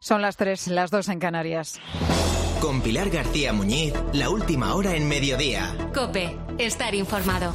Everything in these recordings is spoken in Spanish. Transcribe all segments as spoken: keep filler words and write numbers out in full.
Son las tres, las dos en Canarias. Con Pilar García Muñiz, la última hora en mediodía. COPE, estar informado.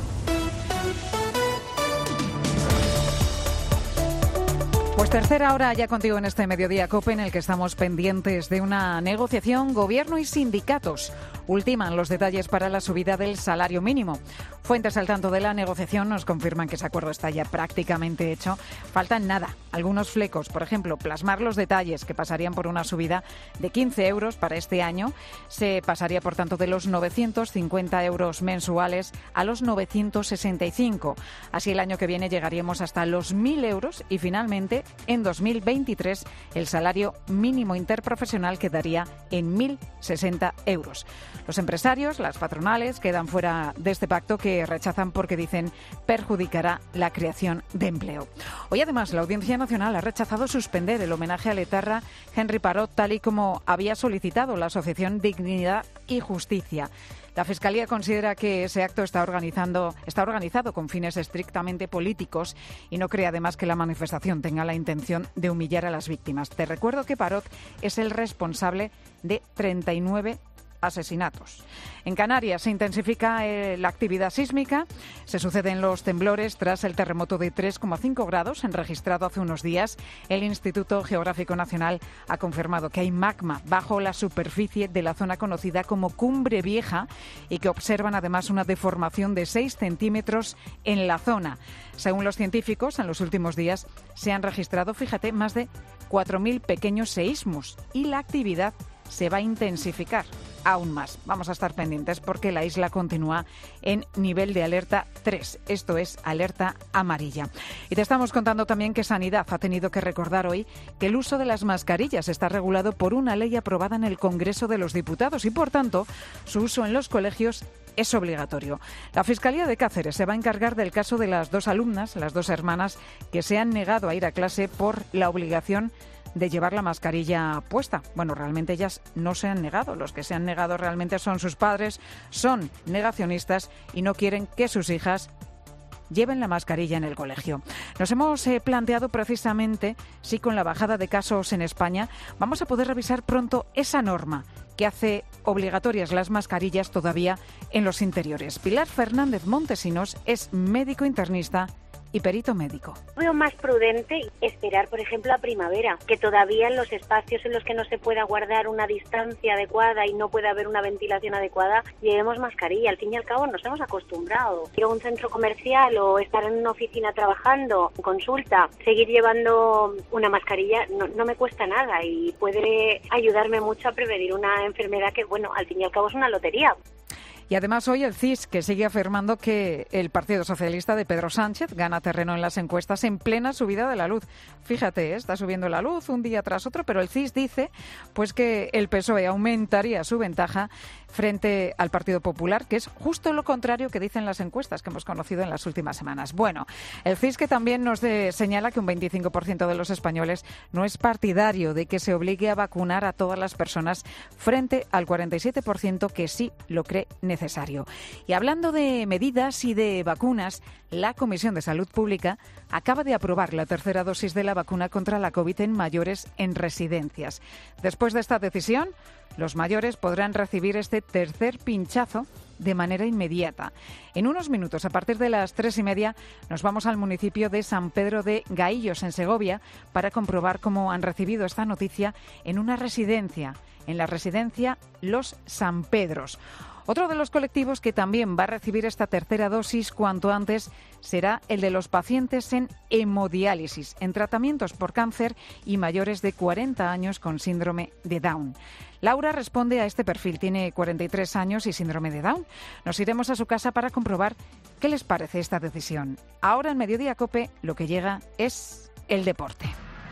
Pues tercera hora ya contigo en este Mediodía COPE, en el que estamos pendientes de una negociación. Gobierno y sindicatos ultiman los detalles para la subida del salario mínimo. Fuentes al tanto de la negociación nos confirman que ese acuerdo está ya prácticamente hecho. Faltan nada, algunos flecos. Por ejemplo, plasmar los detalles que pasarían por una subida de quince euros para este año. Se pasaría, por tanto, de los novecientos cincuenta euros mensuales a los novecientos sesenta y cinco. Así el año que viene llegaríamos hasta los mil euros y finalmente en dos mil veintitrés el salario mínimo interprofesional quedaría en mil sesenta euros. Los empresarios, las patronales, quedan fuera de este pacto que rechazan porque dicen perjudicará la creación de empleo. Hoy además la Audiencia Nacional ha rechazado suspender el homenaje al etarra Henry Parot tal y como había solicitado la Asociación Dignidad y Justicia. La Fiscalía considera que ese acto está organizando, está organizado con fines estrictamente políticos y no cree además que la manifestación tenga la intención de humillar a las víctimas. Te recuerdo que Parot es el responsable de treinta y nueve asesinatos. En Canarias se intensifica eh, la actividad sísmica. Se suceden los temblores tras el terremoto de tres coma cinco grados registrado hace unos días. El Instituto Geográfico Nacional ha confirmado que hay magma bajo la superficie de la zona conocida como Cumbre Vieja y que observan además una deformación de seis centímetros en la zona. Según los científicos, en los últimos días se han registrado, fíjate, más de cuatro mil pequeños seísmos y la actividad se va a intensificar aún más. Vamos a estar pendientes porque la isla continúa en nivel de alerta tres. Esto es alerta amarilla. Y te estamos contando también que Sanidad ha tenido que recordar hoy que el uso de las mascarillas está regulado por una ley aprobada en el Congreso de los Diputados y, por tanto, su uso en los colegios es obligatorio. La Fiscalía de Cáceres se va a encargar del caso de las dos alumnas, las dos hermanas, que se han negado a ir a clase por la obligación de llevar la mascarilla puesta. Bueno, realmente ellas no se han negado. Los que se han negado realmente son sus padres, son negacionistas y no quieren que sus hijas lleven la mascarilla en el colegio. Nos hemos eh, planteado precisamente si con la bajada de casos en España vamos a poder revisar pronto esa norma que hace obligatorias las mascarillas todavía en los interiores. Pilar Fernández Montesinos es médico internista y perito médico. Veo más prudente esperar, por ejemplo, a primavera, que todavía en los espacios en los que no se pueda guardar una distancia adecuada y no puede haber una ventilación adecuada, llevemos mascarilla. Al fin y al cabo nos hemos acostumbrado. Ir a un centro comercial o estar en una oficina trabajando, consulta, seguir llevando una mascarilla no, no me cuesta nada y puede ayudarme mucho a prevenir una enfermedad que, bueno, al fin y al cabo es una lotería. Y además hoy el C I S, que sigue afirmando que el Partido Socialista de Pedro Sánchez gana terreno en las encuestas en plena subida de la luz. Fíjate, ¿eh? Está subiendo la luz un día tras otro, pero el C I S dice pues que el P S O E aumentaría su ventaja frente al Partido Popular, que es justo lo contrario que dicen las encuestas que hemos conocido en las últimas semanas. Bueno, el C I S que también nos de, señala que un veinticinco por ciento de los españoles no es partidario de que se obligue a vacunar a todas las personas frente al cuarenta y siete por ciento que sí lo cree necesario. Necesario. Y hablando de medidas y de vacunas, la Comisión de Salud Pública acaba de aprobar la tercera dosis de la vacuna contra la COVID en mayores en residencias. Después de esta decisión, los mayores podrán recibir este tercer pinchazo de manera inmediata. En unos minutos, a partir de las tres y media, nos vamos al municipio de San Pedro de Gaillos, en Segovia, para comprobar cómo han recibido esta noticia en una residencia, en la residencia Los San Pedros. Otro de los colectivos que también va a recibir esta tercera dosis cuanto antes será el de los pacientes en hemodiálisis, en tratamientos por cáncer y mayores de cuarenta años con síndrome de Down. Laura responde a este perfil, tiene cuarenta y tres años y síndrome de Down. Nos iremos a su casa para comprobar qué les parece esta decisión. Ahora en Mediodía COPE lo que llega es el deporte.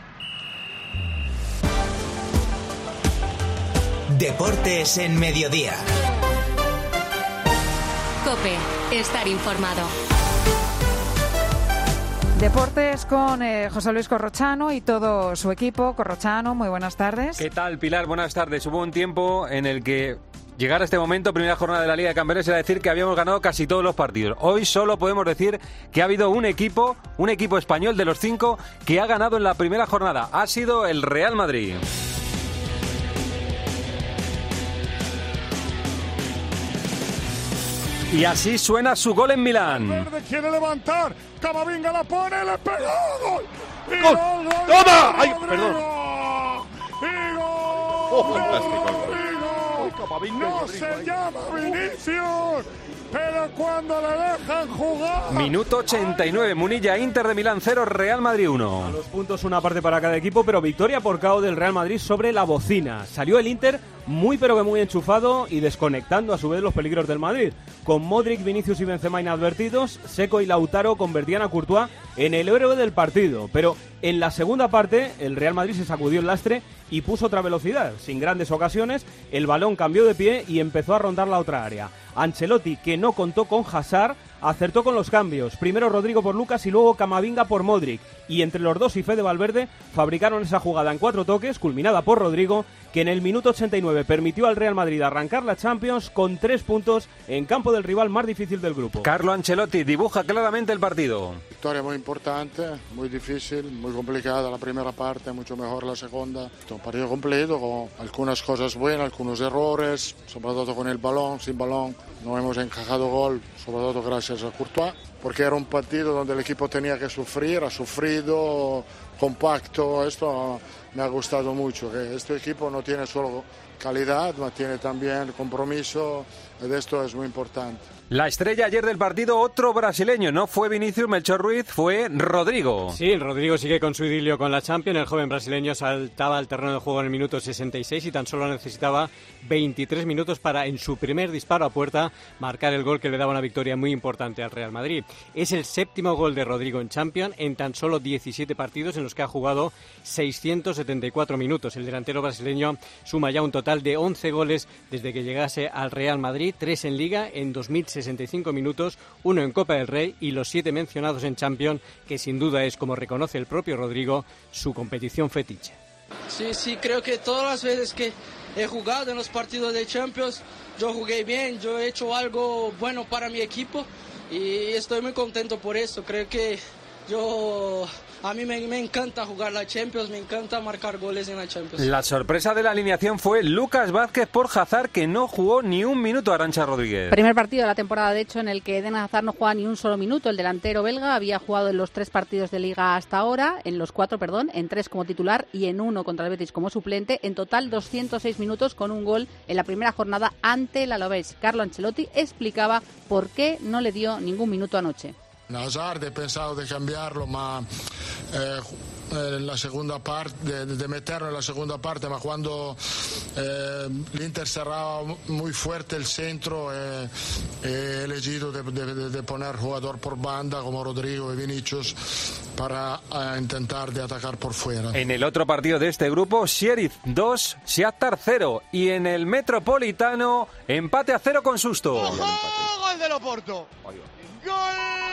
Deportes en Mediodía. COPE, estar informado. Deportes con eh, José Luis Corrochano y todo su equipo. Corrochano, muy buenas tardes. ¿Qué tal, Pilar? Buenas tardes. Hubo un tiempo en el que llegar a este momento, primera jornada de la Liga de Campeones, era decir que habíamos ganado casi todos los partidos. Hoy solo podemos decir que ha habido un equipo, un equipo español de los cinco que ha ganado en la primera jornada. Ha sido el Real Madrid. Y así suena su gol en Milán. Valverde quiere levantar, Camavinga la pone, le pegó, gol. Y ¡Gol! gol, gol, ¡Toma! gol, ¡Ay, Rodrigo. perdón! Y gol. ¡Oh, fantástico! Rodrigo. Camavinga y No Rodrigo, se ahí. llama Vinicius, pero cuando le dejan jugar. Minuto ochenta y nueve, Munilla, Inter de Milán cero, Real Madrid uno. A los puntos una parte para cada equipo, pero victoria por K O del Real Madrid sobre la bocina. Salió el Inter muy pero que muy enchufado y desconectando a su vez los peligros del Madrid. Con Modric, Vinicius y Benzema inadvertidos, Seco y Lautaro convertían a Courtois en el héroe del partido. Pero en la segunda parte el Real Madrid se sacudió el lastre y puso otra velocidad. Sin grandes ocasiones, el balón cambió de pie y empezó a rondar la otra área. Ancelotti, que no contó con Hazard, acertó con los cambios. Primero Rodrigo por Lucas y luego Camavinga por Modric. Y entre los dos y Fede Valverde fabricaron esa jugada en cuatro toques, culminada por Rodrigo, que en el minuto ochenta y nueve permitió al Real Madrid arrancar la Champions con tres puntos en campo del rival más difícil del grupo. Carlo Ancelotti dibuja claramente el partido. Victoria muy importante, muy difícil, muy complicada la primera parte, mucho mejor la segunda. Un partido completo con algunas cosas buenas, algunos errores, sobre todo con el balón, sin balón. No hemos encajado gol, sobre todo gracias a Courtois, porque era un partido donde el equipo tenía que sufrir, ha sufrido, compacto. Esto me ha gustado mucho, que este equipo no tiene solo calidad, pero tiene también compromiso, y esto es muy importante. La estrella ayer del partido, otro brasileño, no fue Vinicius Melchor Ruiz, fue Rodrigo. Sí, Rodrigo sigue con su idilio con la Champions. El joven brasileño saltaba al terreno de juego en el minuto sesenta y seis y tan solo necesitaba veintitrés minutos para, en su primer disparo a puerta, marcar el gol que le daba una victoria muy importante al Real Madrid. Es el séptimo gol de Rodrigo en Champions en tan solo diecisiete partidos en los que ha jugado seiscientos setenta y cuatro minutos. El delantero brasileño suma ya un total de once goles desde que llegase al Real Madrid, tres en Liga en dos mil sesenta y cinco minutos, uno en Copa del Rey y los siete mencionados en Champions, que sin duda es, como reconoce el propio Rodrigo, su competición fetiche. Sí, sí, creo que todas las veces que he jugado en los partidos de Champions, yo jugué bien, yo he hecho algo bueno para mi equipo y estoy muy contento por eso. Creo que yo... A mí me, me encanta jugar la Champions, me encanta marcar goles en la Champions. La sorpresa de la alineación fue Lucas Vázquez por Hazard, que no jugó ni un minuto. Arantxa Rodríguez. Primer partido de la temporada, de hecho, en el que Eden Hazard no juega ni un solo minuto. El delantero belga había jugado en los tres partidos de Liga hasta ahora, en los cuatro, perdón, en tres como titular y en uno contra el Betis como suplente. En total, doscientos seis minutos con un gol en la primera jornada ante el Alavés. Carlo Ancelotti explicaba por qué no le dio ningún minuto anoche. Hazard he pensado de cambiarlo, ma eh, eh, la segunda parte, de, de meterlo en la segunda parte, ma cuando eh, l'Inter cerraba muy fuerte el centro, eh, he elegido de, de, de poner jugador por banda como Rodrigo y Vinicius para eh, intentar de atacar por fuera. En el otro partido de este grupo, Sheriff dos, Shakhtar cero, y en el Metropolitano, empate a cero con susto. ¡Ojo! ¡Gol del Oporto! ¡Gol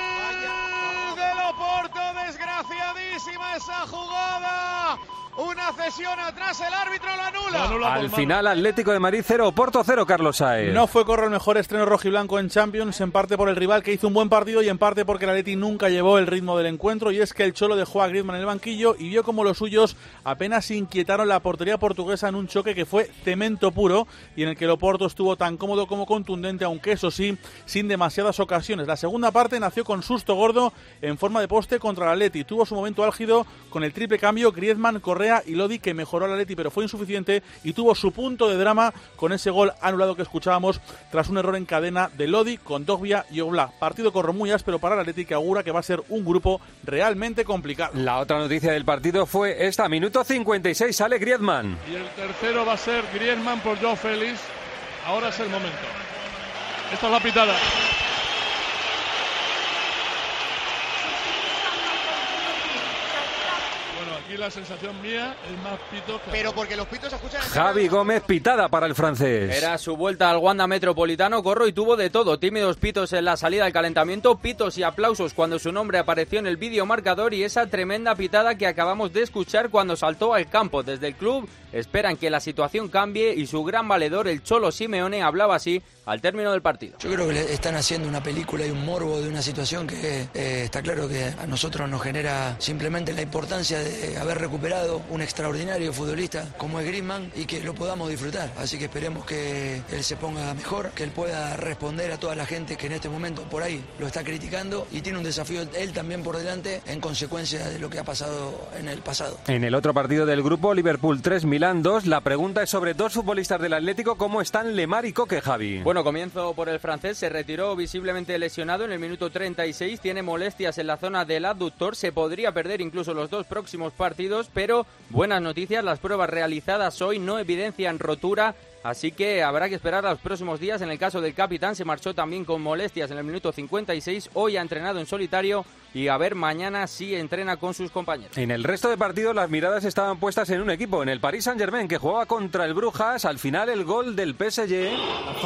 del Oporto! ¡Desgraciadísima esa jugada! Una cesión atrás, el árbitro lo anula. Lo anula Al final, Atlético de Madrid cero, Oporto cero, Carlos Saez. No fue Corro el mejor estreno rojiblanco en Champions, en parte por el rival que hizo un buen partido y en parte porque el Atleti nunca llevó el ritmo del encuentro, y es que el Cholo dejó a Griezmann en el banquillo y vio como los suyos apenas inquietaron la portería portuguesa en un choque que fue cemento puro y en el que el Oporto estuvo tan cómodo como contundente, aunque eso sí, sin demasiadas ocasiones. La segunda parte nació con susto gordo en forma de poste contra el Atleti. Tuvo su momento álgido con el triple cambio Griezmann, Correa y Lodi, que mejoró al Atleti pero fue insuficiente, y tuvo su punto de drama con ese gol anulado que escuchábamos tras un error en cadena de Lodi, Kondogbia y Oblak. Partido corro muy áspero para el Atleti, que augura que va a ser un grupo realmente complicado. La otra noticia del partido fue esta, minuto cincuenta y seis, sale Griezmann. Y el tercero va a ser Griezmann por Joao Félix. Ahora es el momento. Esta es la pitada. Aquí la sensación mía es más pito que... Pero porque los pitos se escuchan... En Javi Gómez, pitada para el francés. Era su vuelta al Wanda Metropolitano, Corro, y tuvo de todo. Tímidos pitos en la salida al calentamiento, pitos y aplausos cuando su nombre apareció en el vídeo marcador, y esa tremenda pitada que acabamos de escuchar cuando saltó al campo. Desde el club esperan que la situación cambie y su gran valedor, el Cholo Simeone, hablaba así al término del partido. Yo creo que le están haciendo una película y un morbo de una situación que eh, está claro que a nosotros nos genera simplemente la importancia de haber recuperado un extraordinario futbolista como es Griezmann y que lo podamos disfrutar. Así que esperemos que él se ponga mejor, que él pueda responder a toda la gente que en este momento por ahí lo está criticando y tiene un desafío él también por delante en consecuencia de lo que ha pasado en el pasado. En el otro partido del grupo, Liverpool tres, Milán dos, la pregunta es sobre dos futbolistas del Atlético, ¿cómo están Lemar y Coque, Javi? Bueno, comienzo por el francés, se retiró visiblemente lesionado en el minuto treinta y seis, tiene molestias en la zona del abductor, se podría perder incluso los dos próximos partidos, pero buenas noticias, las pruebas realizadas hoy no evidencian rotura, así que habrá que esperar a los próximos días. En el caso del capitán, se marchó también con molestias en el minuto cincuenta y seis, hoy ha entrenado en solitario y a ver mañana si entrena con sus compañeros. En el resto de partidos las miradas estaban puestas en un equipo, en el Paris Saint-Germain, que jugaba contra el Brujas, al final el gol del P S G.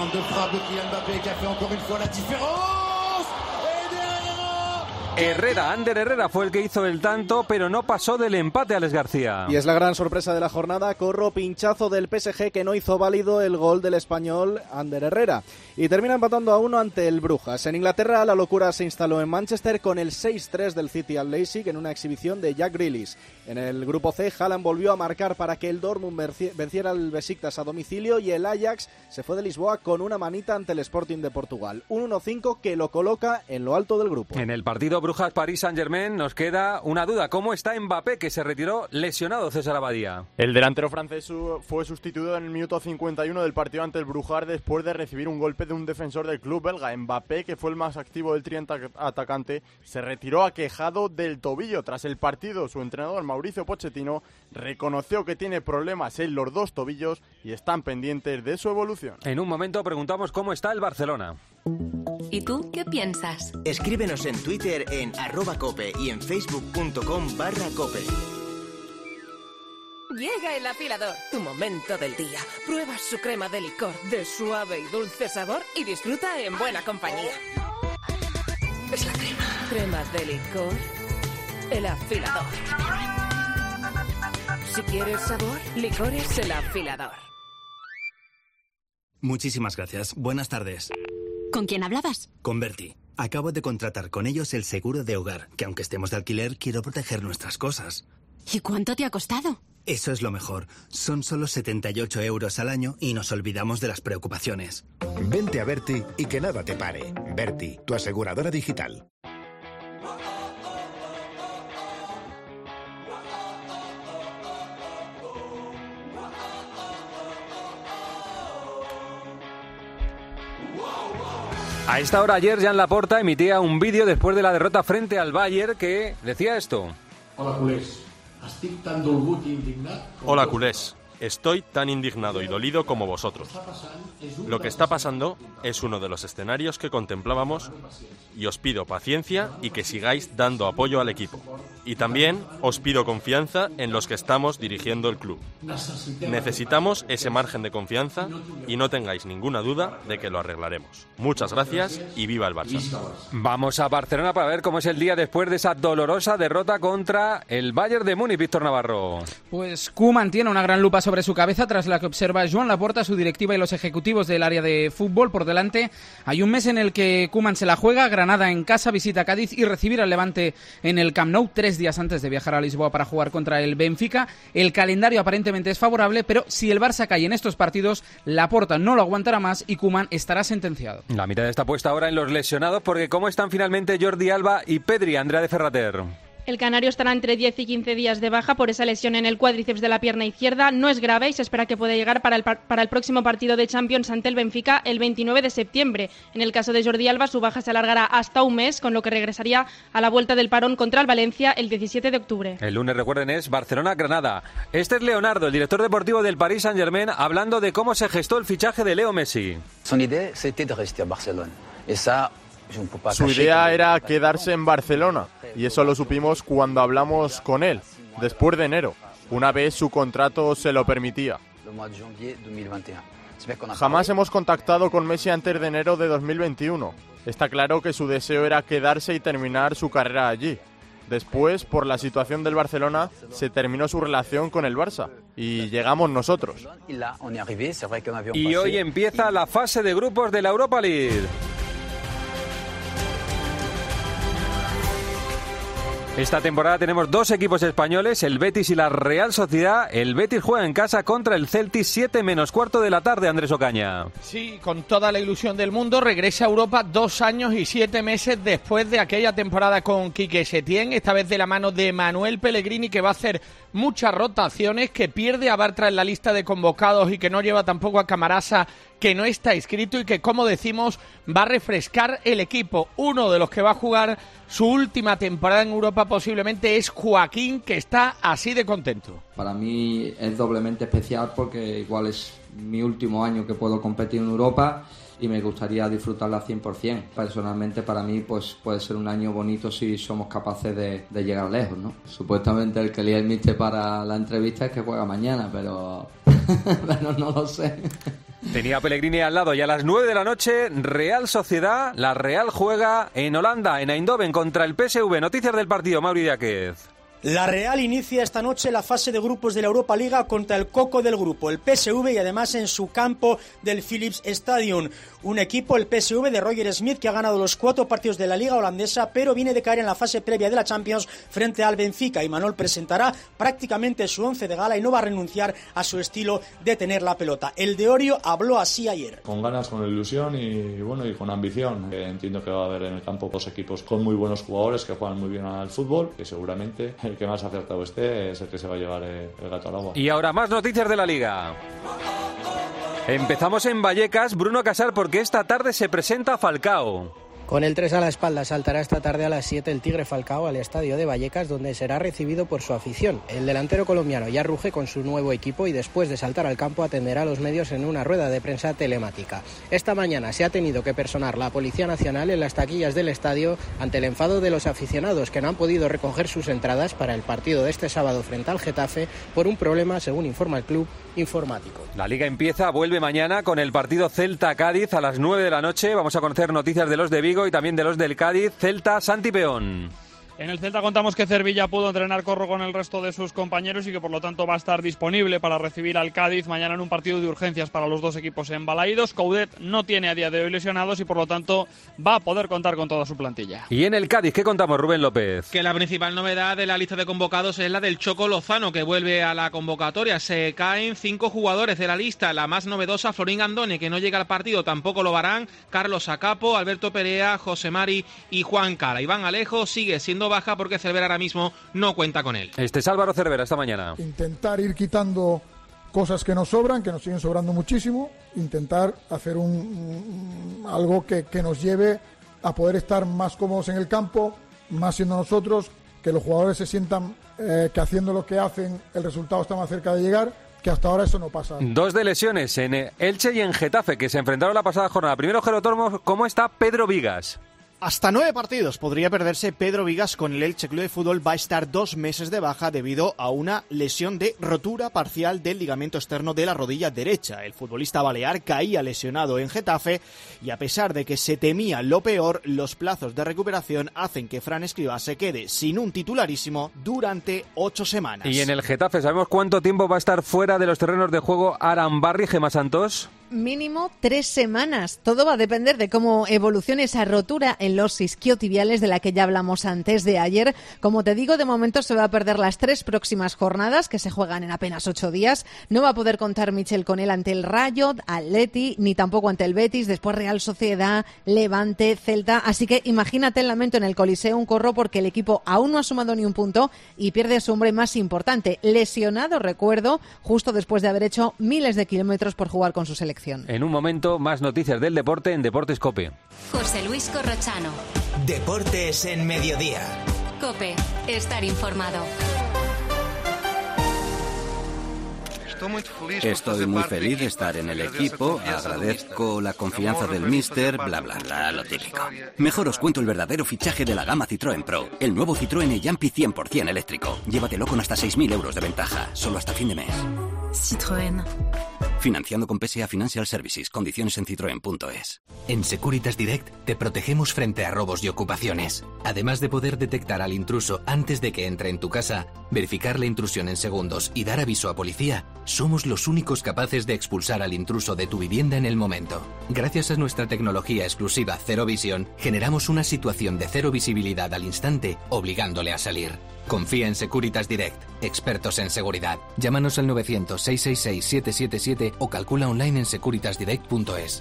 Herrera, Ander Herrera fue el que hizo el tanto, pero no pasó del empate, Alex García. Y es la gran sorpresa de la jornada, Corro, pinchazo del P S G que no hizo válido el gol del español Ander Herrera. Y termina empatando a uno ante el Brujas. En Inglaterra la locura se instaló en Manchester con el seis tres del City al Leipzig en una exhibición de Jack Grealish. En el grupo C, Haaland volvió a marcar para que el Dortmund venciera al Besiktas a domicilio y el Ajax se fue de Lisboa con una manita ante el Sporting de Portugal. Un uno cinco que lo coloca en lo alto del grupo. En el partido Brujas Paris Saint-Germain nos queda una duda. ¿Cómo está Mbappé, que se retiró lesionado, César Abadía? El delantero francés fue sustituido en el minuto cincuenta y uno del partido ante el Brujas después de recibir un golpe de un defensor del club belga. Mbappé, que fue el más activo del trío atacante, se retiró aquejado del tobillo. Tras el partido, su entrenador Mauricio Pochettino reconoció que tiene problemas en los dos tobillos y están pendientes de su evolución. En un momento preguntamos cómo está el Barcelona. ¿Y tú qué piensas? Escríbenos en Twitter en arroba cope y en facebook.com barra cope. Llega el afilador, tu momento del día. Prueba su crema de licor de suave y dulce sabor y disfruta en buena compañía. Es la crema. Crema de licor, el afilador. Si quieres sabor, licores el afilador. Muchísimas gracias. Buenas tardes. ¿Con quién hablabas? Con Berti. Acabo de contratar con ellos el seguro de hogar, que aunque estemos de alquiler, quiero proteger nuestras cosas. ¿Y cuánto te ha costado? Eso es lo mejor. Son solo setenta y ocho euros al año y nos olvidamos de las preocupaciones. Vente a Berti y que nada te pare. Berti, tu aseguradora digital. A esta hora ayer Jan Laporta emitía un vídeo después de la derrota frente al Bayern que decía esto. Hola culés, estic tan dolgut i indignat. Hola culés, estoy tan indignado y dolido como vosotros. Lo que está pasando es uno de los escenarios que contemplábamos y os pido paciencia y que sigáis dando apoyo al equipo. Y también os pido confianza en los que estamos dirigiendo el club. Necesitamos ese margen de confianza y no tengáis ninguna duda de que lo arreglaremos. Muchas gracias y viva el Barça. Vamos a Barcelona para ver cómo es el día después de esa dolorosa derrota contra el Bayern de Múnich, Víctor Navarro. Pues Koeman tiene una gran lupa sobre su cabeza tras la que observa Joan Laporta, su directiva y los ejecutivos del área de fútbol. Por delante hay un mes en el que Koeman se la juega, Granada en casa, visita Cádiz y recibir al Levante en el Camp Nou, tres días antes de viajar a Lisboa para jugar contra el Benfica. El calendario aparentemente es favorable, pero si el Barça cae en estos partidos, Laporta no lo aguantará más y Koeman estará sentenciado. La mirada está puesta ahora en los lesionados, porque ¿cómo están finalmente Jordi Alba y Pedri, Andrea de Ferrater? El canario estará entre diez y quince días de baja por esa lesión en el cuádriceps de la pierna izquierda. No es grave y se espera que pueda llegar para el, para el próximo partido de Champions ante el Benfica el veintinueve de septiembre. En el caso de Jordi Alba, su baja se alargará hasta un mes, con lo que regresaría a la vuelta del parón contra el Valencia el diecisiete de octubre. El lunes, recuerden, es Barcelona-Granada. Este es Leonardo, el director deportivo del Paris Saint-Germain, hablando de cómo se gestó el fichaje de Leo Messi. Son idea c'était de rester a Barcelona. Esa Su idea era quedarse en Barcelona y eso lo supimos cuando hablamos con él, después de enero, una vez su contrato se lo permitía. Jamás hemos contactado con Messi antes de enero de dos mil veintiuno. Está claro que su deseo era quedarse y terminar su carrera allí. Después, por la situación del Barcelona, se terminó su relación con el Barça y llegamos nosotros. Y hoy empieza la fase de grupos de la Europa League. Esta temporada tenemos dos equipos españoles, el Betis y la Real Sociedad. El Betis juega en casa contra el Celtic, siete menos cuarto de la tarde, Andrés Ocaña. Sí, con toda la ilusión del mundo, regresa a Europa dos años y siete meses después de aquella temporada con Quique Setién, esta vez de la mano de Manuel Pellegrini, que va a hacer muchas rotaciones, que pierde a Bartra en la lista de convocados y que no lleva tampoco a Camarasa, que no está inscrito, y que, como decimos, va a refrescar el equipo. Uno de los que va a jugar su última temporada en Europa posiblemente es Joaquín, que está así de contento. Para mí es doblemente especial porque igual es mi último año que puedo competir en Europa y me gustaría disfrutarla al cien por ciento. Personalmente, para mí, pues puede ser un año bonito si somos capaces de, de llegar lejos, ¿no? Supuestamente el que lía el míster para la entrevista es que juega mañana, pero, pero no lo sé. Tenía a Pellegrini al lado y a las nueve de la noche, Real Sociedad, la Real juega en Holanda, en Eindhoven, contra el P S V. Noticias del partido, Mauri Díaz. La Real inicia esta noche la fase de grupos de la Europa Liga contra el coco del grupo, el P S V, y además en su campo del Philips Stadium. Un equipo, el P S V de Roger Smith, que ha ganado los cuatro partidos de la Liga holandesa, pero viene de caer en la fase previa de la Champions frente al Benfica. Y Manuel presentará prácticamente su once de gala y no va a renunciar a su estilo de tener la pelota. El de Orio habló así ayer. Con ganas, con ilusión y bueno y con ambición. Entiendo que va a haber en el campo dos equipos con muy buenos jugadores que juegan muy bien al fútbol, que seguramente el que más acertado esté es el que se va a llevar el gato al agua. Y ahora más noticias de la Liga. Empezamos en Vallecas, Bruno Casar, porque esta tarde se presenta Falcao. Con el tres a la espalda saltará esta tarde a las siete el Tigre Falcao al estadio de Vallecas, donde será recibido por su afición. El delantero colombiano ya ruge con su nuevo equipo y después de saltar al campo atenderá a los medios en una rueda de prensa telemática. Esta mañana se ha tenido que personar la Policía Nacional en las taquillas del estadio ante el enfado de los aficionados, que no han podido recoger sus entradas para el partido de este sábado frente al Getafe por un problema, según informa el club, informático. La Liga empieza, vuelve mañana con el partido Celta-Cádiz a las nueve de la noche. Vamos a conocer noticias de los de Vigo y también de los del Cádiz. Celta, Santi Peón. En el Celta contamos que Cervilla pudo entrenar Corro con el resto de sus compañeros y que por lo tanto va a estar disponible para recibir al Cádiz mañana en un partido de urgencias para los dos equipos embalaídos. Coudet no tiene a día de hoy lesionados y por lo tanto va a poder contar con toda su plantilla. Y en el Cádiz, ¿qué contamos, Rubén López? Que la principal novedad de la lista de convocados es la del Choco Lozano, que vuelve a la convocatoria. Se caen cinco jugadores de la lista. La más novedosa, Florín Andone, que no llega al partido, tampoco lo harán Carlos Acapo, Alberto Perea, José Mari y Juan Cara. Iván Alejo sigue siendo baja porque Cervera ahora mismo no cuenta con él. Este es Álvaro Cervera esta mañana. Intentar ir quitando cosas que nos sobran, que nos siguen sobrando muchísimo, intentar hacer un, un algo que, que nos lleve a poder estar más cómodos en el campo, más siendo nosotros, que los jugadores se sientan eh, que haciendo lo que hacen el resultado está más cerca de llegar, que hasta ahora eso no pasa. Dos de lesiones en Elche y en Getafe, que se enfrentaron la pasada jornada. Primero, Gerotormo, ¿cómo está Pedro Vigas? Hasta nueve partidos podría perderse Pedro Vigas con el Elche Club de Fútbol. Va a estar dos meses de baja debido a una lesión de rotura parcial del ligamento externo de la rodilla derecha. El futbolista balear caía lesionado en Getafe y a pesar de que se temía lo peor, los plazos de recuperación hacen que Fran Escribá se quede sin un titularísimo durante ocho semanas. Y en el Getafe, ¿sabemos cuánto tiempo va a estar fuera de los terrenos de juego Arambarri, Gemma Santos? Mínimo tres semanas. Todo va a depender de cómo evolucione esa rotura en los isquiotibiales de la que ya hablamos antes de ayer. Como te digo, de momento se va a perder las tres próximas jornadas, que se juegan en apenas ocho días. No va a poder contar Michel con él ante el Rayo, Atleti, ni tampoco ante el Betis, después Real Sociedad, Levante, Celta. Así que imagínate el lamento en el Coliseum, Corro, porque el equipo aún no ha sumado ni un punto y pierde a su hombre más importante. Lesionado, recuerdo, justo después de haber hecho miles de kilómetros por jugar con su selección. En un momento, más noticias del deporte en Deportes COPE. José Luis Corrochano. Deportes en Mediodía. COPE. Estar informado. Estoy muy feliz de estar en el equipo, agradezco la confianza del míster, bla bla bla, lo típico. Mejor os cuento el verdadero fichaje de la gama Citroën Pro, el nuevo Citroën e-Jumpy cien por ciento eléctrico. Llévatelo con hasta seis mil euros de ventaja, solo hasta fin de mes. Citroën. Financiando con P S A Financial Services. Condiciones en citroen punto es. En Securitas Direct te protegemos frente a robos y ocupaciones. Además de poder detectar al intruso antes de que entre en tu casa, verificar la intrusión en segundos y dar aviso a policía, somos los únicos capaces de expulsar al intruso de tu vivienda en el momento. Gracias a nuestra tecnología exclusiva Cero Visión, generamos una situación de cero visibilidad al instante, obligándole a salir. Confía en Securitas Direct, expertos en seguridad. Llámanos al novecientos, seiscientos sesenta y seis, siete siete siete o calcula online en securitas direct punto es.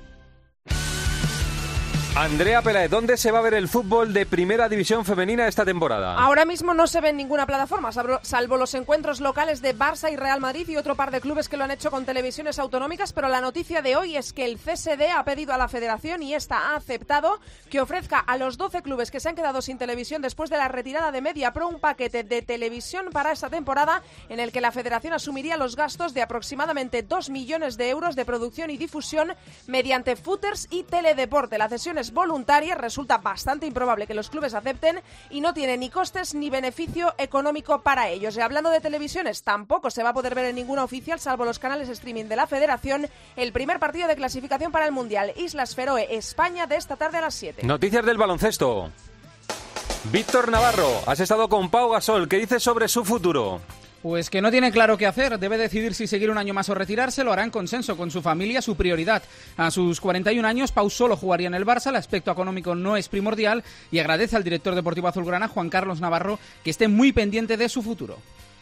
Andrea Peláez, ¿dónde se va a ver el fútbol de Primera División Femenina esta temporada? Ahora mismo no se ve en ninguna plataforma, salvo los encuentros locales de Barça y Real Madrid y otro par de clubes que lo han hecho con televisiones autonómicas, pero la noticia de hoy es que el C S D ha pedido a la Federación y esta ha aceptado que ofrezca a los doce clubes que se han quedado sin televisión después de la retirada de MediaPro un paquete de televisión para esta temporada en el que la Federación asumiría los gastos de aproximadamente dos millones de euros de producción y difusión mediante footers y teledeporte. La cesión es voluntaria, resulta bastante improbable que los clubes acepten y no tiene ni costes ni beneficio económico para ellos. Y hablando de televisiones, tampoco se va a poder ver en ninguna oficial, salvo los canales streaming de la Federación, el primer partido de clasificación para el Mundial, Islas Feroe, España, de esta tarde a las siete. Noticias del baloncesto. Víctor Navarro, has estado con Pau Gasol, ¿qué dices sobre su futuro? Pues que no tiene claro qué hacer, debe decidir si seguir un año más o retirarse, lo hará en consenso con su familia, su prioridad. A sus cuarenta y un años, Pau solo jugaría en el Barça, el aspecto económico no es primordial y agradece al director deportivo azulgrana, Juan Carlos Navarro, que esté muy pendiente de su futuro.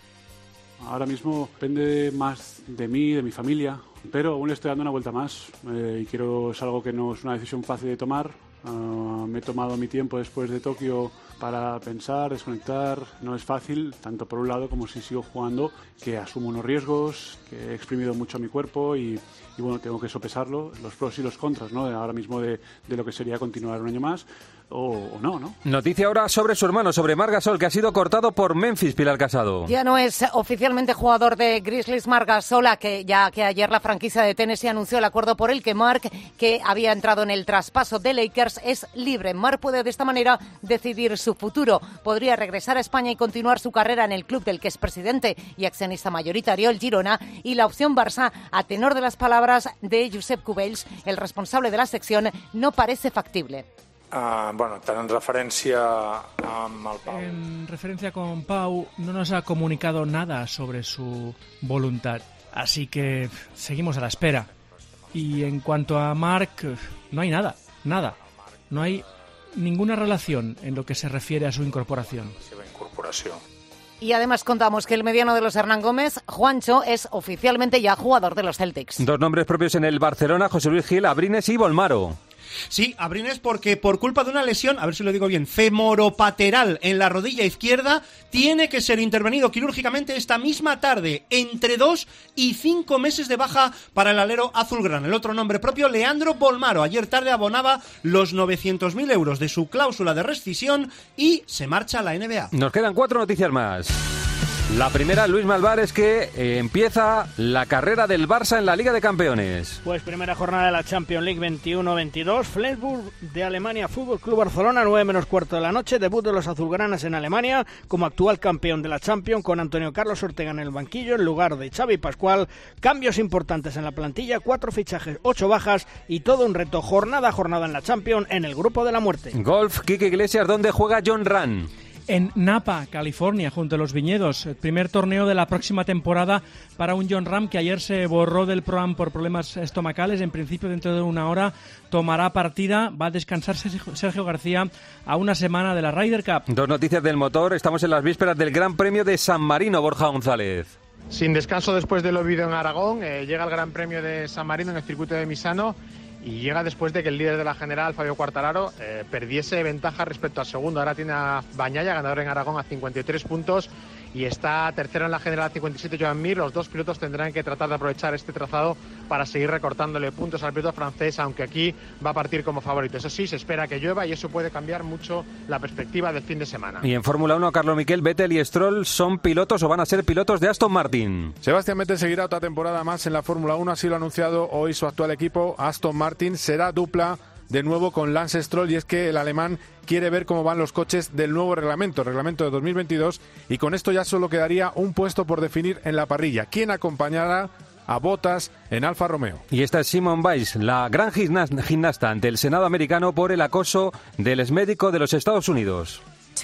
Ahora mismo depende más de mí, de mi familia, pero aún le estoy dando una vuelta más eh, y quiero, es algo que no es una decisión fácil de tomar. Uh, me he tomado mi tiempo después de Tokio para pensar, desconectar. No es fácil, tanto por un lado como si sigo jugando, que asumo unos riesgos, que he exprimido mucho a mi cuerpo y, y bueno, tengo que sopesarlo, los pros y los contras, ¿no? Ahora mismo de, de lo que sería continuar un año más o, o no, ¿no? Noticia ahora sobre su hermano, sobre Marc Gasol, que ha sido cortado por Memphis, Pilar Casado. Ya no es oficialmente jugador de Grizzlies Marc Gasol, que ya que ayer la franquicia de Tennessee anunció el acuerdo por el que Marc, que había entrado en el traspaso de Lakers, es libre. Marc puede de esta manera decidir su futuro. Podría regresar a España y continuar su carrera en el club del que es presidente y accionista mayoritario, el Girona, y la opción Barça, a tenor de las palabras de Josep Cubells, el responsable de la sección, no parece factible. Uh, bueno, tant en referència amb el Pau. En referencia con Pau, no nos ha comunicado nada sobre su voluntad, así que seguimos a la espera. Y en cuanto a Marc, no hay nada, nada. No hay ninguna relación en lo que se refiere a su incorporación. Y además contamos que el mediano de los Hernán Gómez, Juancho, es oficialmente ya jugador de los Celtics. Dos nombres propios en el Barcelona, José Luis Gil, Abrines y Volmaro. Sí, Abrines porque por culpa de una lesión, a ver si lo digo bien, femoropateral en la rodilla izquierda, tiene que ser intervenido quirúrgicamente esta misma tarde, entre dos y cinco meses de baja para el alero azulgrana. El otro nombre propio, Leandro Volmaro, ayer tarde abonaba los novecientos mil euros de su cláusula de rescisión y se marcha a la N B A. Nos quedan cuatro noticias más. La primera, Luis Malvar, es que eh, empieza la carrera del Barça en la Liga de Campeones. Pues primera jornada de la Champions League veintiuno veintidós, Flensburg de Alemania, Fútbol Club Barcelona, nueve menos cuarto de la noche, debut de los azulgranas en Alemania como actual campeón de la Champions, con Antonio Carlos Ortega en el banquillo en lugar de Xavi Pascual. Cambios importantes en la plantilla, cuatro fichajes, ocho bajas y todo un reto jornada a jornada en la Champions en el grupo de la muerte. Golf, Quique Iglesias, ¿dónde juega John Ram? En Napa, California, junto a los viñedos. El primer torneo de la próxima temporada para un John Ram que ayer se borró del Pro-Am por problemas estomacales. En principio, dentro de una hora tomará partida. Va a descansar Sergio García a una semana de la Ryder Cup. Dos noticias del motor. Estamos en las vísperas del Gran Premio de San Marino, Borja González. Sin descanso después de lo vivido en Aragón, eh, llega el Gran Premio de San Marino en el circuito de Misano. Y llega después de que el líder de la general, Fabio Quartararo, eh, perdiese ventaja respecto al segundo. Ahora tiene a Bagnaia, ganador en Aragón, a cincuenta y tres puntos. Y está tercero en la general, cincuenta y siete, Joan Mir. Los dos pilotos tendrán que tratar de aprovechar este trazado para seguir recortándole puntos al piloto francés, aunque aquí va a partir como favorito. Eso sí, se espera que llueva y eso puede cambiar mucho la perspectiva del fin de semana. Y en Fórmula uno, Carlos Miquel, Vettel y Stroll son pilotos o van a ser pilotos de Aston Martin. Sebastián Vettel seguirá otra temporada más en la Fórmula uno, así lo ha anunciado hoy su actual equipo, Aston Martin. Será dupla de nuevo con Lance Stroll, y es que el alemán quiere ver cómo van los coches del nuevo reglamento, el reglamento de dos mil veintidós, y con esto ya solo quedaría un puesto por definir en la parrilla. ¿Quién acompañará a Bottas en Alfa Romeo. Y esta es Simone Biles, la gran gimnasta, gimnasta ante el Senado americano por el acoso del exmédico de los Estados Unidos.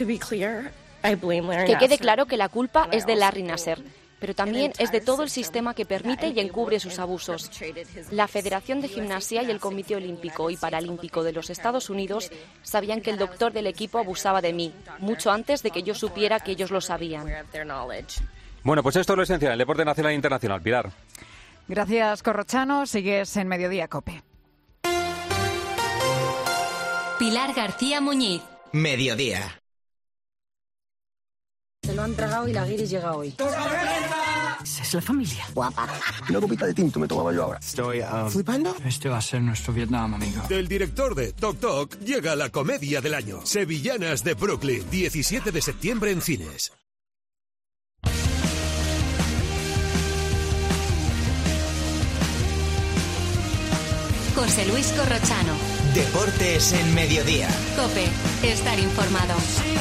Que quede claro que la culpa es de Larry Nassar, pero también es de todo el sistema que permite y encubre sus abusos. La Federación de Gimnasia y el Comité Olímpico y Paralímpico de los Estados Unidos sabían que el doctor del equipo abusaba de mí, mucho antes de que yo supiera que ellos lo sabían. Bueno, pues esto es lo esencial, el deporte nacional e internacional. Pilar. Gracias, Corrochano. Sigues en Mediodía COPE. Pilar García Muñiz. Mediodía. Se lo han tragado y la guiris llega hoy. Esa es la familia. Guapa. Una copita de tinto me tomaba yo ahora. Estoy um, flipando. Este va a ser nuestro Vietnam, amigo. Del director de Tok Tok llega la comedia del año. Sevillanas de Brooklyn, diecisiete de septiembre en cines. José Luis Corrochano. Deportes en Mediodía. COPE. Estar informado.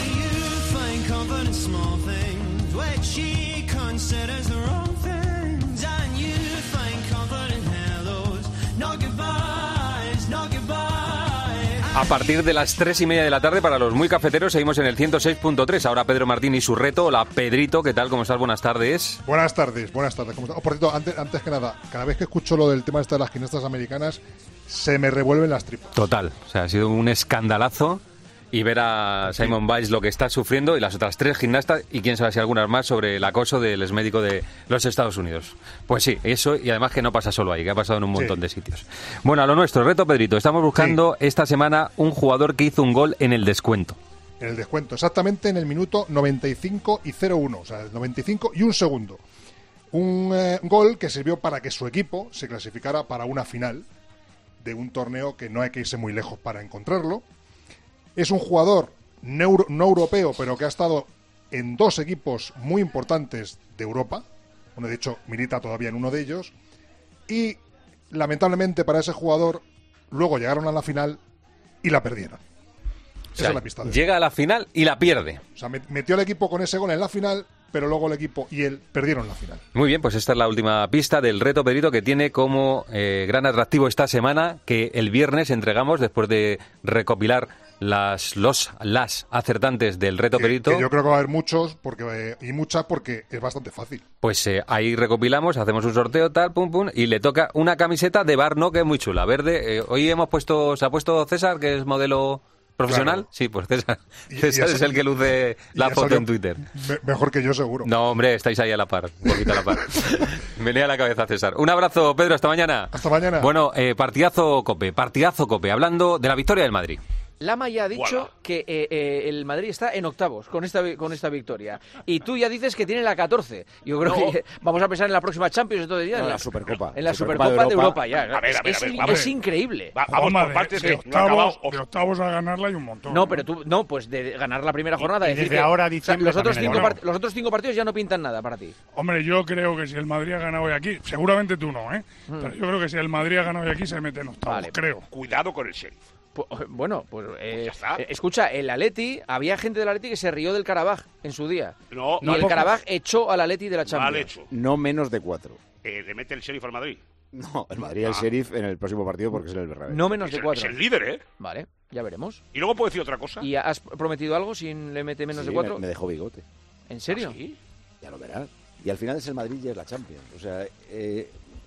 A partir de las tres y media de la tarde, para los muy cafeteros, seguimos en el ciento seis punto tres. Ahora Pedro Martín y su reto. Hola, Pedrito, ¿qué tal? ¿Cómo estás? Buenas tardes. Buenas tardes, buenas tardes. ¿Cómo estás? Oh, por cierto, antes, antes que nada, cada vez que escucho lo del tema este de las gimnastas americanas, se me revuelven las tripas. Total, o sea, ha sido un escandalazo. Y ver a Simone Biles lo que está sufriendo y las otras tres gimnastas y quién sabe si algunas más sobre el acoso del exmédico de los Estados Unidos. Pues sí, eso, y además que no pasa solo ahí, que ha pasado en un montón sí. de sitios. Bueno, a lo nuestro, reto Pedrito, estamos buscando sí. esta semana un jugador que hizo un gol en el descuento. En el descuento, exactamente en el minuto noventa y cinco y cero uno, o sea, el noventa y cinco y un segundo. Un eh, gol que sirvió para que su equipo se clasificara para una final de un torneo que no hay que irse muy lejos para encontrarlo. Es un jugador neuro, no europeo, pero que ha estado en dos equipos muy importantes de Europa. Bueno, de hecho, milita todavía en uno de ellos. Y, lamentablemente para ese jugador, luego llegaron a la final y la perdieron. O sea, esa es la pista de llega a la final y la pierde. O sea, metió al equipo con ese gol en la final, pero luego el equipo y él perdieron la final. Muy bien, pues esta es la última pista del reto Pedrito, que tiene como eh, gran atractivo esta semana que el viernes entregamos, después de recopilar las los las acertantes del reto que, Pedrito. Que yo creo que va a haber muchos porque eh, y muchas porque es bastante fácil. Pues eh, ahí recopilamos, hacemos un sorteo, tal, pum, pum, y le toca una camiseta de Barno que es muy chula, verde. Eh, hoy hemos puesto, se ha puesto César, que es modelo profesional. Claro. Sí, pues César, y, César y es el que luce la foto en Twitter. Me, mejor que yo, seguro. No, hombre, estáis ahí a la par, un poquito a la par. Me lea la cabeza César. Un abrazo, Pedro, hasta mañana. Hasta mañana. Bueno, eh, partidazo Cope, partidazo Cope, hablando de la victoria del Madrid. Lama ya ha dicho voilà. que eh, eh, el Madrid está en octavos con esta con esta victoria. Y tú ya dices que tiene la catorce. Yo creo no. que vamos a pensar en la próxima Champions y todo el día. No, en la Supercopa. En la Supercopa, Supercopa de Europa, de Europa ya. a ver, a ver, es, a ver, es, vamos. es increíble. Va, vamos por partes. De, que octavos, de octavos a ganarla hay un montón. No, pero tú, no, pues de ganar la primera jornada. Y, y desde que, ahora a diciembre. O sea, los, otros cinco part- los otros cinco partidos ya no pintan nada para ti. Hombre, yo creo que si el Madrid ha ganado hoy aquí, seguramente tú no, ¿eh? Mm. Pero yo creo que si el Madrid ha ganado hoy aquí se mete en octavos, vale. creo. Cuidado con el Sheriff. Pues, bueno, pues eh, eh, escucha, el Atleti, había gente del Atleti que se rió del Karabaj en su día. No, y no, el poco. Karabaj echó al Atleti de la Champions. Mal hecho. No menos de cuatro. Eh, ¿Le mete el Sheriff al Madrid? No, el Madrid ah. el Sheriff en el próximo partido porque es el Bernabéu. No menos de es cuatro. El, es el líder, ¿eh? Vale, ya veremos. ¿Y luego puedo decir otra cosa? ¿Y has prometido algo si le mete menos sí, de cuatro? Me, me dejó bigote. ¿En serio? ¿Ah, sí? Ya lo verás. Y al final es el Madrid y es la Champions. O sea, eh,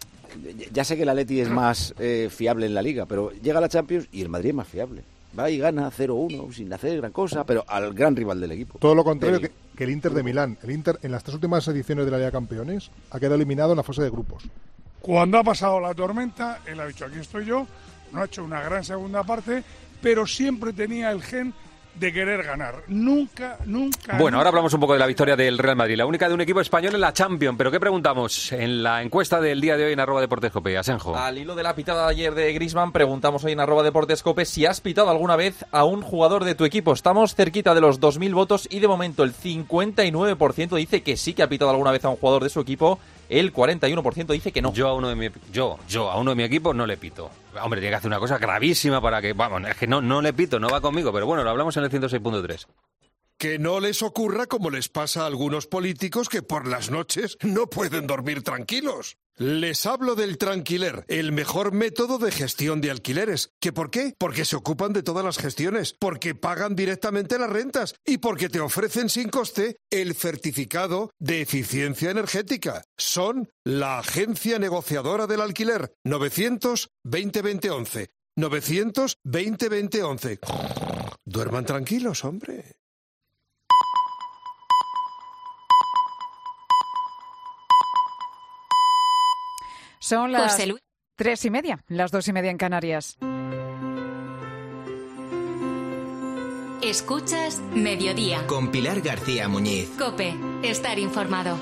ya sé que el Atleti es más eh, fiable en la Liga, pero llega a la Champions y el Madrid es más fiable. Va y gana cero uno sin hacer gran cosa, pero al gran rival del equipo. Todo lo contrario que, que el Inter de Milán. El Inter, en las tres últimas ediciones de la Liga de Campeones, ha quedado eliminado en la fase de grupos. Cuando ha pasado la tormenta, él ha dicho, aquí estoy yo, no ha hecho una gran segunda parte, pero siempre tenía el gen de querer ganar. Nunca, nunca... Bueno, nunca. ahora hablamos un poco de la victoria del Real Madrid, la única de un equipo español en la Champions. ¿Pero qué preguntamos en la encuesta del día de hoy en arroba deportescope? Asenjo. Al hilo de la pitada de ayer de Griezmann, preguntamos hoy en arroba deportescope si has pitado alguna vez a un jugador de tu equipo. Estamos cerquita de los dos mil votos y de momento el cincuenta y nueve por ciento dice que sí que ha pitado alguna vez a un jugador de su equipo. El cuarenta y uno por ciento dice que no. Yo a uno de mi yo yo a uno de mi equipo no le pito. Hombre, tiene que hacer una cosa gravísima para que... Vamos, es que no, no le pito, no va conmigo. Pero bueno, lo hablamos en el ciento seis punto tres. Que no les ocurra como les pasa a algunos políticos que por las noches no pueden dormir tranquilos. Les hablo del Tranquiler, el mejor método de gestión de alquileres. ¿Qué por qué? Porque se ocupan de todas las gestiones, porque pagan directamente las rentas y porque te ofrecen sin coste el certificado de eficiencia energética. Son la agencia negociadora del alquiler. novecientos veinte veinte once. novecientos veinte veinte once. Duerman tranquilos, hombre. Son las tres y media, las dos y media en Canarias. Escuchas Mediodía. Con Pilar García Muñiz. COPE, estar informado.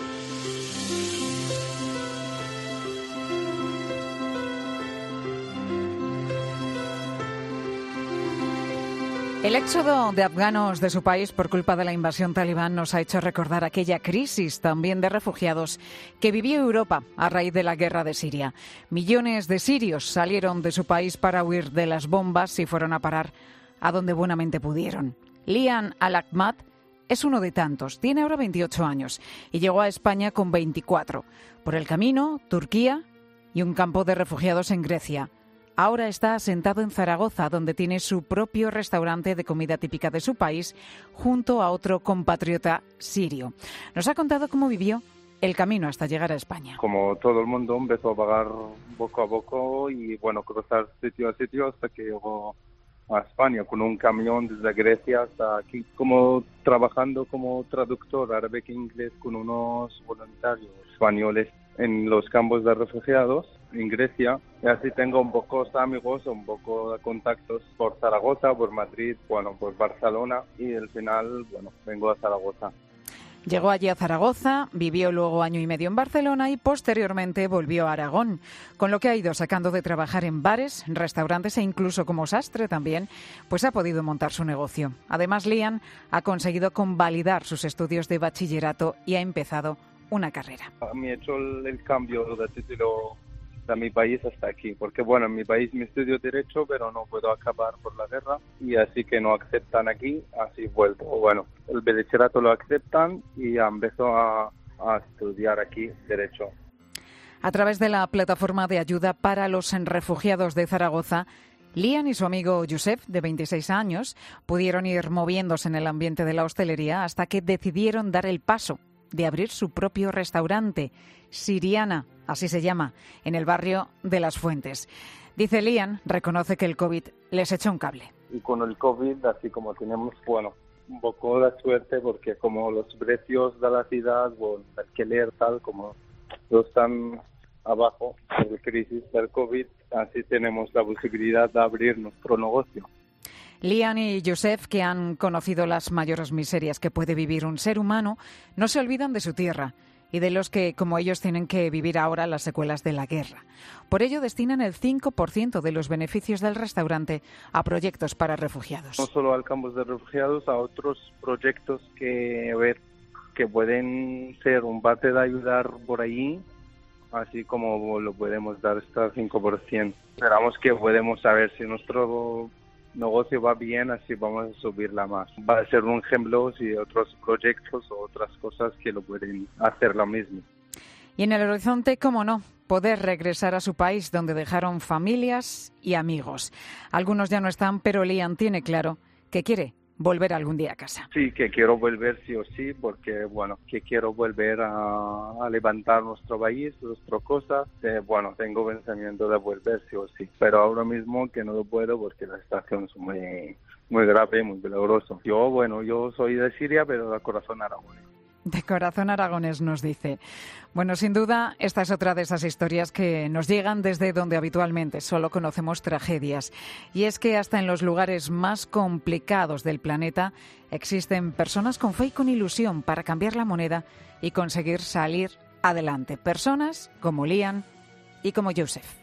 El éxodo de afganos de su país por culpa de la invasión talibán nos ha hecho recordar aquella crisis también de refugiados que vivió Europa a raíz de la guerra de Siria. Millones de sirios salieron de su país para huir de las bombas y fueron a parar a donde buenamente pudieron. Lian Al-Ahmad es uno de tantos, tiene ahora veintiocho años y llegó a España con veinticuatro. Por el camino, Turquía y un campo de refugiados en Grecia. Ahora está asentado en Zaragoza, donde tiene su propio restaurante de comida típica de su país, junto a otro compatriota sirio. Nos ha contado cómo vivió el camino hasta llegar a España. Como todo el mundo empezó a pagar poco a poco y, bueno, cruzar sitio a sitio hasta que llegó a España con un camión desde Grecia hasta aquí, como trabajando como traductor árabe-inglés con unos voluntarios españoles en los campos de refugiados en Grecia, y así tengo un poco de amigos, un poco de contactos por Zaragoza, por Madrid, bueno, por Barcelona, y al final, bueno, vengo a Zaragoza. Llegó allí a Zaragoza, vivió luego año y medio en Barcelona y posteriormente volvió a Aragón, con lo que ha ido sacando de trabajar en bares, restaurantes e incluso como sastre también, pues ha podido montar su negocio. Además, Lian ha conseguido convalidar sus estudios de bachillerato y ha empezado una carrera. Me he hecho el, el cambio de título de mi país hasta aquí, porque bueno, en mi país me estudio Derecho, pero no puedo acabar por la guerra y así que no aceptan aquí, así vuelvo. Bueno, el bachillerato lo aceptan y empezó a, a estudiar aquí Derecho. A través de la plataforma de ayuda para los refugiados de Zaragoza, Lian y su amigo Josep, de veintiséis años, pudieron ir moviéndose en el ambiente de la hostelería hasta que decidieron dar el paso de abrir su propio restaurante, Siriana, así se llama, en el barrio de Las Fuentes. Dice Lian, reconoce que el COVID les echó un cable. Y con el COVID, así como tenemos, bueno, un poco de suerte, porque como los precios de la ciudad, o el alquiler tal, como no están abajo de la crisis del COVID, así tenemos la posibilidad de abrir nuestro negocio. Lian y Joseph, que han conocido las mayores miserias que puede vivir un ser humano, no se olvidan de su tierra y de los que, como ellos, tienen que vivir ahora las secuelas de la guerra. Por ello, destinan el cinco por ciento de los beneficios del restaurante a proyectos para refugiados. No solo al campo de refugiados, a otros proyectos que, a ver, que pueden ser un parte de ayudar por ahí, así como lo podemos dar hasta el cinco por ciento. Esperamos que podemos saber si nuestro negocio va bien, así vamos a subirla más. Va a ser un ejemplo si otros proyectos o otras cosas que lo pueden hacer lo mismo. Y en el horizonte, cómo no, poder regresar a su país donde dejaron familias y amigos. Algunos ya no están, pero Lian tiene claro que quiere volver algún día a casa. Sí, que quiero volver sí o sí, porque, bueno, que quiero volver a, a levantar nuestro país, nuestras cosas. Eh, bueno, tengo pensamiento de volver sí o sí, pero ahora mismo que no lo puedo porque la situación es muy, muy grave, muy peligrosa. Yo, bueno, yo soy de Siria, pero de corazón aragonés. De corazón aragonés, nos dice. Bueno, sin duda, esta es otra de esas historias que nos llegan desde donde habitualmente solo conocemos tragedias. Y es que hasta en los lugares más complicados del planeta existen personas con fe y con ilusión para cambiar la moneda y conseguir salir adelante. Personas como Lian y como Joseph.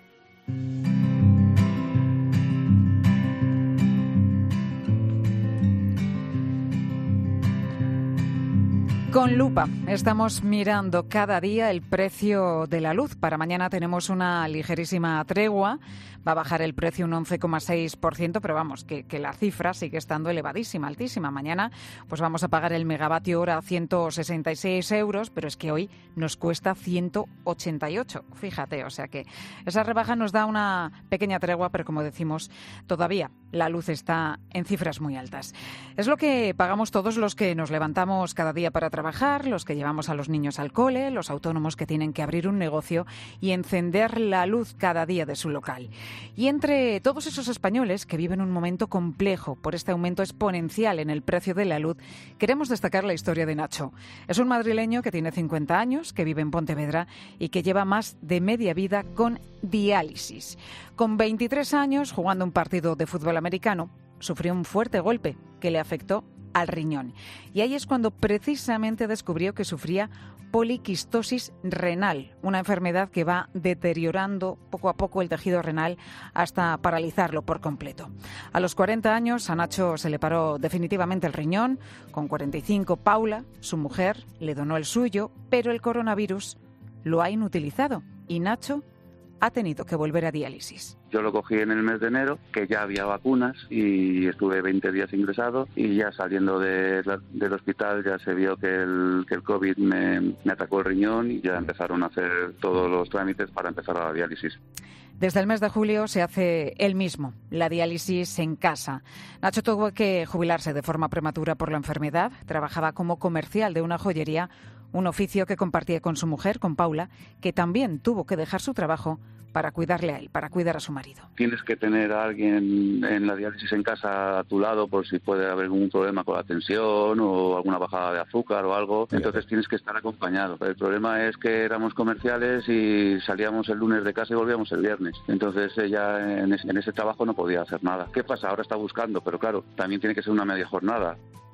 Con lupa estamos mirando cada día el precio de la luz. Para mañana tenemos una ligerísima tregua. Va a bajar el precio un once coma seis por ciento, pero vamos, que, que la cifra sigue estando elevadísima, altísima. Mañana pues vamos a pagar el megavatio hora a ciento sesenta y seis euros, pero es que hoy nos cuesta ciento ochenta y ocho. Fíjate, o sea que esa rebaja nos da una pequeña tregua, pero como decimos, todavía la luz está en cifras muy altas. Es lo que pagamos todos los que nos levantamos cada día para trabajar, los que llevamos a los niños al cole, los autónomos que tienen que abrir un negocio y encender la luz cada día de su local. Y entre todos esos españoles que viven un momento complejo por este aumento exponencial en el precio de la luz, queremos destacar la historia de Nacho. Es un madrileño que tiene cincuenta años, que vive en Pontevedra y que lleva más de media vida con diálisis. Con veintitrés años, jugando un partido de fútbol americano, sufrió un fuerte golpe que le afectó al riñón. Y ahí es cuando precisamente descubrió que sufría poliquistosis renal, una enfermedad que va deteriorando poco a poco el tejido renal hasta paralizarlo por completo. A los cuarenta años a Nacho se le paró definitivamente el riñón. Con cuarenta y cinco, Paula, su mujer, le donó el suyo, pero el coronavirus lo ha inutilizado y Nacho ha tenido que volver a diálisis. Yo lo cogí en el mes de enero, que ya había vacunas, y estuve veinte días ingresado, y ya saliendo de la, del hospital ya se vio que el, que el COVID me, me atacó el riñón y ya empezaron a hacer todos los trámites para empezar a la diálisis. Desde el mes de julio se hace él mismo la diálisis en casa. Nacho tuvo que jubilarse de forma prematura por la enfermedad. Trabajaba como comercial de una joyería, un oficio que compartía con su mujer, con Paula, que también tuvo que dejar su trabajo para cuidarle a él, para cuidar a su marido. Tienes que tener a alguien en la diálisis en casa a tu lado por si puede haber algún problema con la tensión o alguna bajada de azúcar o algo, entonces tienes que estar acompañado. El problema es que éramos comerciales y salíamos el lunes de casa y volvíamos el viernes, entonces ella en ese, en ese trabajo no podía hacer nada. ¿Qué pasa? Ahora está buscando, pero claro, también tiene que ser una media jornada.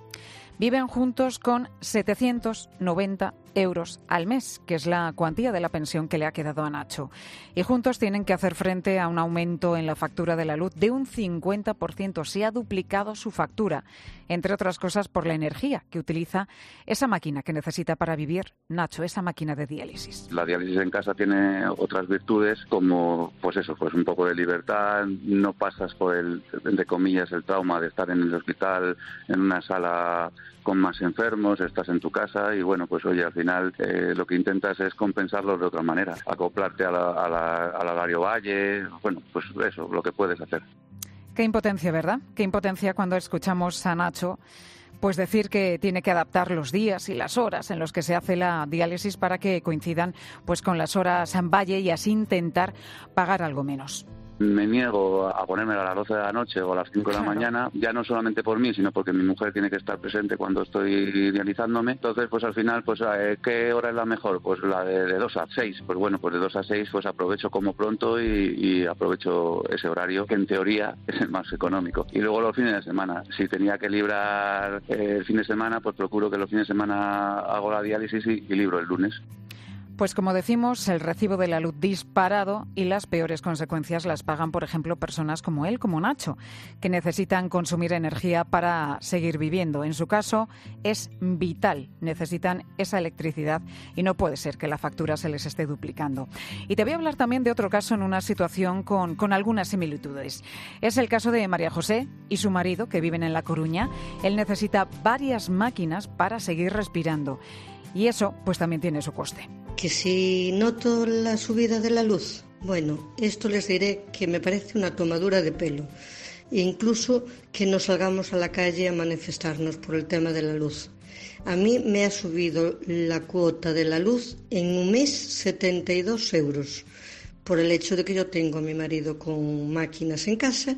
Viven juntos con setecientos noventa euros al mes, que es la cuantía de la pensión que le ha quedado a Nacho. Y juntos tienen que hacer frente a un aumento en la factura de la luz de un cincuenta por ciento. Se ha duplicado su factura, entre otras cosas por la energía que utiliza esa máquina que necesita para vivir Nacho, esa máquina de diálisis. La diálisis en casa tiene otras virtudes como, pues eso, pues un poco de libertad, no pasas por el, entre comillas, el trauma de estar en el hospital, en una sala con más enfermos, estás en tu casa y bueno, pues oye, al final eh, lo que intentas es compensarlo de otra manera, acoplarte a la, a la, al horario valle, bueno, pues eso, lo que puedes hacer. Qué impotencia, ¿verdad? Qué impotencia cuando escuchamos a Nacho pues decir que tiene que adaptar los días y las horas en los que se hace la diálisis para que coincidan pues con las horas en valle y así intentar pagar algo menos. Me niego a ponérmela a las doce de la noche o a las cinco de la mañana, ya no solamente por mí, sino porque mi mujer tiene que estar presente cuando estoy dializándome. Entonces, pues al final, pues ¿qué hora es la mejor? Pues la de, de dos a seis. Pues bueno, pues de dos a seis pues aprovecho como pronto y, y aprovecho ese horario, que en teoría es el más económico. Y luego los fines de semana. Si tenía que librar eh, el fin de semana, pues procuro que los fines de semana hago la diálisis y, y libro el lunes. Pues como decimos, el recibo de la luz disparado y las peores consecuencias las pagan, por ejemplo, personas como él, como Nacho, que necesitan consumir energía para seguir viviendo. En su caso, es vital. Necesitan esa electricidad y no puede ser que la factura se les esté duplicando. Y te voy a hablar también de otro caso en una situación con, con algunas similitudes. Es el caso de María José y su marido, que viven en La Coruña. Él necesita varias máquinas para seguir respirando. Y eso, pues también tiene su coste. Que si noto la subida de la luz, bueno, esto les diré que me parece una tomadura de pelo. E incluso que no salgamos a la calle a manifestarnos por el tema de la luz. A mí me ha subido la cuota de la luz en un mes setenta y dos euros, por el hecho de que yo tengo a mi marido con máquinas en casa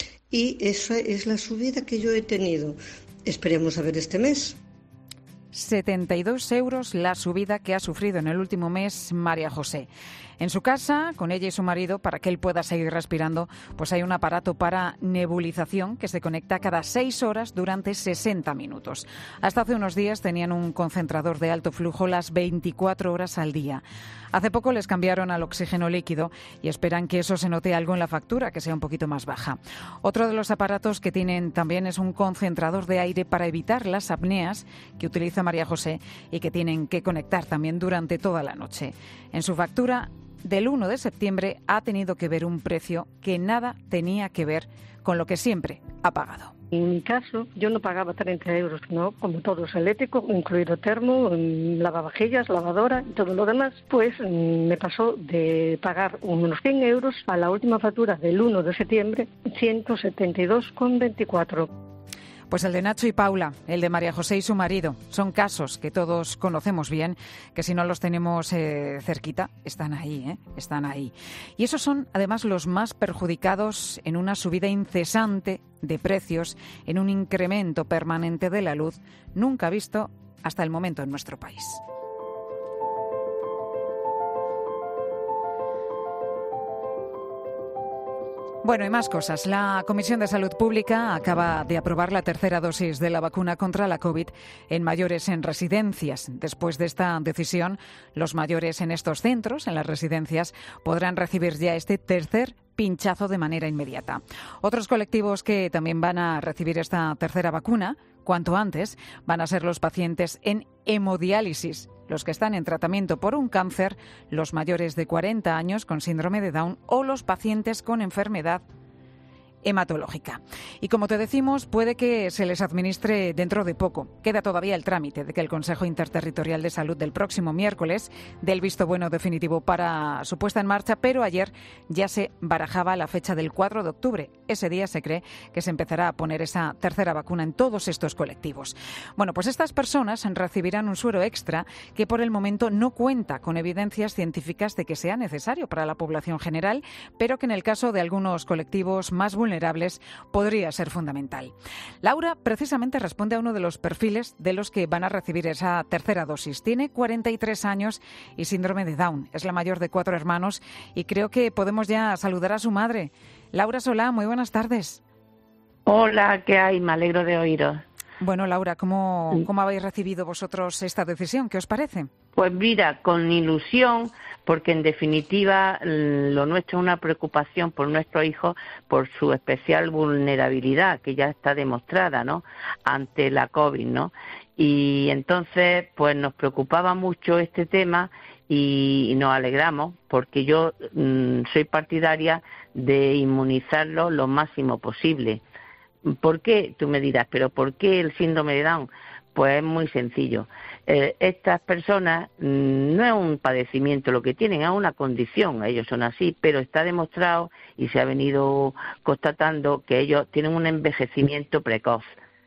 y esa es la subida que yo he tenido. Esperemos a ver este mes. setenta y dos euros la subida que ha sufrido en el último mes María José. En su casa, con ella y su marido, para que él pueda seguir respirando, pues hay un aparato para nebulización que se conecta cada seis horas durante sesenta minutos. Hasta hace unos días tenían un concentrador de alto flujo las veinticuatro horas al día. Hace poco les cambiaron al oxígeno líquido y esperan que eso se note algo en la factura, que sea un poquito más baja. Otro de los aparatos que tienen también es un concentrador de aire para evitar las apneas que utiliza María José y que tienen que conectar también durante toda la noche. En su factura del uno de septiembre ha tenido que ver un precio que nada tenía que ver con lo que siempre ha pagado. En mi caso, yo no pagaba treinta euros, no, como todos, eléctrico, incluido termo, lavavajillas, lavadora y todo lo demás, pues me pasó de pagar unos cien euros a la última factura del uno de septiembre, ciento setenta y dos con veinticuatro. Pues el de Nacho y Paula, el de María José y su marido, son casos que todos conocemos bien, que si no los tenemos eh, cerquita, están ahí, ¿eh? Están ahí. Y esos son, además, los más perjudicados en una subida incesante de precios, en un incremento permanente de la luz, nunca visto hasta el momento en nuestro país. Bueno, y más cosas. La Comisión de Salud Pública acaba de aprobar la tercera dosis de la vacuna contra la COVID en mayores en residencias. Después de esta decisión, los mayores en estos centros, en las residencias, podrán recibir ya este tercer pinchazo de manera inmediata. Otros colectivos que también van a recibir esta tercera vacuna, cuanto antes, van a ser los pacientes en hemodiálisis, los que están en tratamiento por un cáncer, los mayores de cuarenta años con síndrome de Down o los pacientes con enfermedad hematológica. Y como te decimos, puede que se les administre dentro de poco. Queda todavía el trámite de que el Consejo Interterritorial de Salud del próximo miércoles dé el visto bueno definitivo para su puesta en marcha, pero ayer ya se barajaba la fecha del cuatro de octubre. Ese día se cree que se empezará a poner esa tercera vacuna en todos estos colectivos. Bueno, pues estas personas recibirán un suero extra que por el momento no cuenta con evidencias científicas de que sea necesario para la población general, pero que en el caso de algunos colectivos más vulnerables podría ser fundamental. Laura precisamente responde a uno de los perfiles de los que van a recibir esa tercera dosis. Tiene cuarenta y tres años y síndrome de Down. Es la mayor de cuatro hermanos y creo que podemos ya saludar a su madre. Laura Solá, muy buenas tardes. Hola, ¿qué hay? Me alegro de oíros. Bueno, Laura, ¿cómo, cómo habéis recibido vosotros esta decisión? ¿Qué os parece? Pues mira, con ilusión, porque en definitiva lo nuestro es una preocupación por nuestro hijo, por su especial vulnerabilidad, que ya está demostrada, ¿no?, ante la COVID, ¿no? Y entonces, pues nos preocupaba mucho este tema y nos alegramos, porque yo mmm, soy partidaria de inmunizarlo lo máximo posible. ¿Por qué? Tú me dirás, ¿pero por qué el síndrome de Down? Pues es muy sencillo. Eh, estas personas mmm, no es un padecimiento lo que tienen, es una condición. Ellos son así, pero está demostrado y se ha venido constatando que ellos tienen un envejecimiento precoz,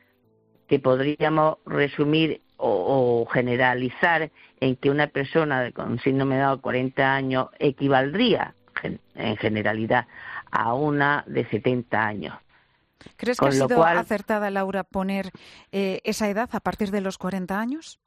que podríamos resumir o, o generalizar en que una persona con síndrome de Down de cuarenta años equivaldría, en generalidad, a una de setenta años. ¿Crees que ha sido cual, acertada, Laura, poner eh, esa edad a partir de los cuarenta años?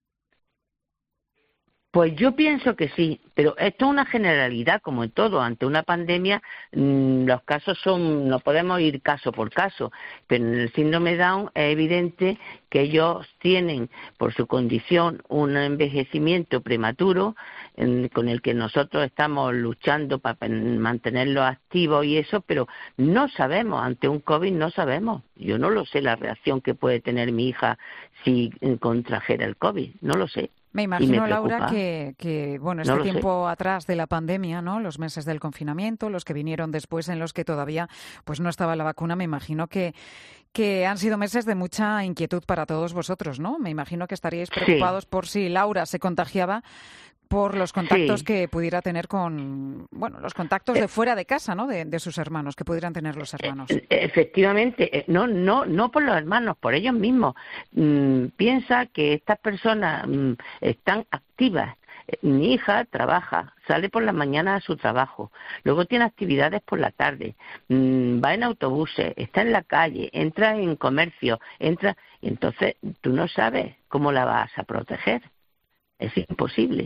Pues yo pienso que sí, pero esto es una generalidad, como en todo. Ante una pandemia, mmm, los casos son, no podemos ir caso por caso, pero en el síndrome de Down es evidente que ellos tienen, por su condición, un envejecimiento prematuro, en, con el que nosotros estamos luchando para mantenerlos activos y eso, pero no sabemos, ante un COVID no sabemos. Yo no lo sé la reacción que puede tener mi hija si contrajera el COVID, no lo sé. Me imagino, me Laura, que, que bueno, este no tiempo sé. atrás de la pandemia, ¿no?, los meses del confinamiento, los que vinieron después en los que todavía pues no estaba la vacuna, me imagino que, que han sido meses de mucha inquietud para todos vosotros, ¿no? Me imagino que estaríais preocupados sí. por si Laura se contagiaba por los contactos sí. que pudiera tener con, bueno, los contactos de fuera de casa, ¿no?, de, de sus hermanos, que pudieran tener los hermanos. Efectivamente, no, no, no por los hermanos, por ellos mismos. Mm, piensa que estas personas mm, están activas. Mi hija trabaja, sale por la mañana a su trabajo, luego tiene actividades por la tarde, mmm, va en autobuses, está en la calle, entra en comercio, entra, y entonces tú no sabes cómo la vas a proteger. Es imposible.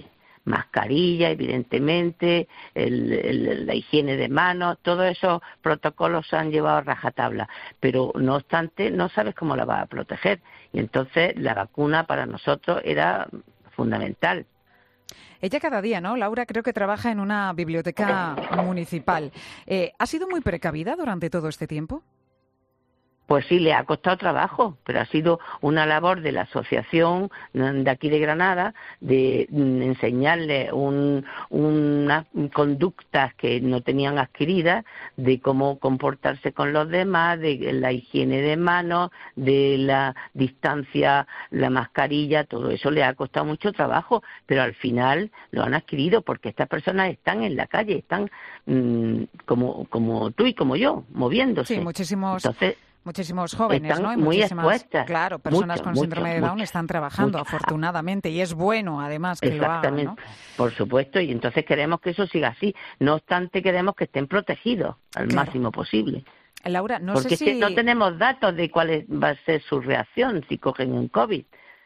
mascarilla, evidentemente, el, el, la higiene de manos, todos esos protocolos se han llevado a rajatabla, pero no obstante no sabes cómo la vas a proteger, y entonces la vacuna para nosotros era fundamental. Ella cada día, ¿no? Laura, creo que trabaja en una biblioteca municipal. Eh, ¿Ha sido muy precavida durante todo este tiempo? Pues sí, le ha costado trabajo, pero ha sido una labor de la asociación de aquí de Granada de enseñarle un, unas conductas que no tenían adquiridas, de cómo comportarse con los demás, de la higiene de manos, de la distancia, la mascarilla, todo eso le ha costado mucho trabajo, pero al final lo han adquirido porque estas personas están en la calle, están mmm, como, como tú y como yo, moviéndose. Sí, muchísimos... Entonces, Muchísimos jóvenes, están ¿no? Y muy muchísimas, expuestas. claro, personas mucho, con mucho, síndrome de Down mucho, están trabajando, mucho. afortunadamente, y es bueno, además, que lo hagan, ¿no? Por supuesto, y entonces queremos que eso siga así. No obstante, queremos que estén protegidos al Claro. máximo posible. Laura, no Porque sé es si... que no tenemos datos de cuál es- va a ser su reacción si cogen un COVID.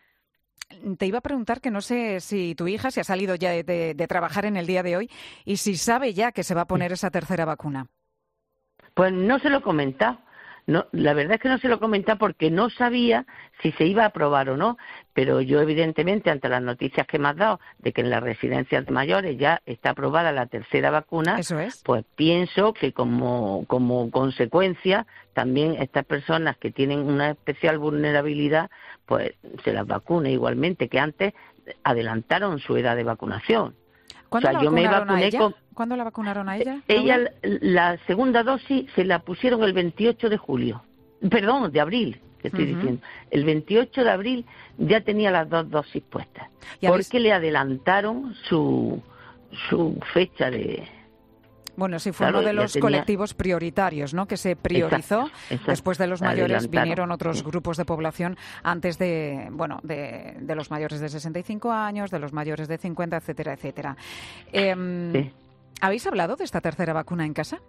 Te iba a preguntar que no sé si tu hija se ha salido ya de, de- de trabajar en el día de hoy y si sabe ya que se va a poner esa tercera vacuna. Pues no se lo he comentado. No, la verdad es que no se lo he comentado porque no sabía si se iba a aprobar o no, pero yo evidentemente ante las noticias que me has dado de que en las residencias de mayores ya está aprobada la tercera vacuna, Eso es. pues pienso que como, como consecuencia también estas personas que tienen una especial vulnerabilidad pues se las vacune igualmente, que antes adelantaron su edad de vacunación. ¿Cuándo O sea, la yo me vacunaron a vacuné ella? con- ¿Cuándo la vacunaron a ella? Ella, Laura? la segunda dosis se la pusieron el veintiocho de julio, perdón, de abril, que estoy Ujú. diciendo. El veintiocho de abril ya tenía las dos dosis puestas, ¿Y habéis- porque le adelantaron su, su fecha de... Bueno, sí, fue Claro, uno de ya los tenía- colectivos prioritarios, ¿no? Que se priorizó. Exacto, exacto. Después de los mayores Adelantaron. vinieron otros Sí. grupos de población antes de, bueno, de, de los mayores de sesenta y cinco años, de los mayores de cincuenta, etcétera, etcétera. Em, Sí. ¿Habéis hablado de esta tercera vacuna en casa?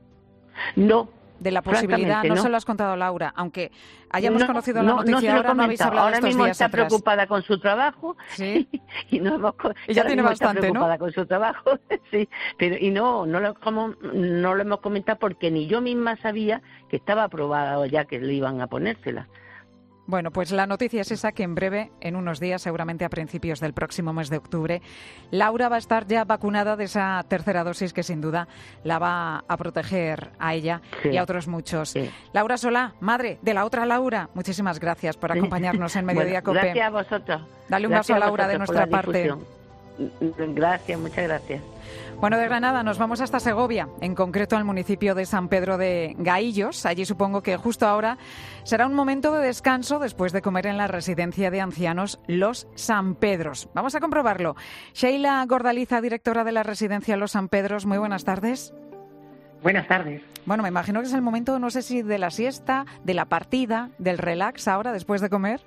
No. De la posibilidad, francamente, no, no. se lo has contado Laura, aunque hayamos No, conocido la no, no noticia se lo he ahora, no habéis comentado. hablado Ahora estos mismo días está atrás. preocupada con su trabajo Sí. y no hemos co- Y ya ahora tiene mismo está bastante, ¿no? preocupada con su trabajo, sí, pero y no no lo como no lo hemos comentado porque ni yo misma sabía que estaba aprobada ya que le iban a ponérsela. Bueno, pues la noticia es esa, que en breve, en unos días, seguramente a principios del próximo mes de octubre, Laura va a estar ya vacunada de esa tercera dosis que sin duda la va a proteger a ella Sí. y a otros muchos. Sí. Laura Solá, madre de la otra Laura, muchísimas gracias por acompañarnos en Mediodía Bueno, Cope. gracias a vosotros. Dale un Gracias beso a Laura de vosotros por nuestra la parte. difusión. Gracias, muchas gracias. Bueno, de Granada nos vamos hasta Segovia, en concreto al municipio de San Pedro de Gaillos. Allí supongo que justo ahora será un momento de descanso después de comer en la residencia de ancianos Los San Pedros. Vamos a comprobarlo. Sheila Gordaliza, directora de la residencia Los San Pedros, muy buenas tardes. Buenas tardes. Bueno, me imagino que es el momento, no sé si de la siesta, de la partida, del relax ahora después de comer.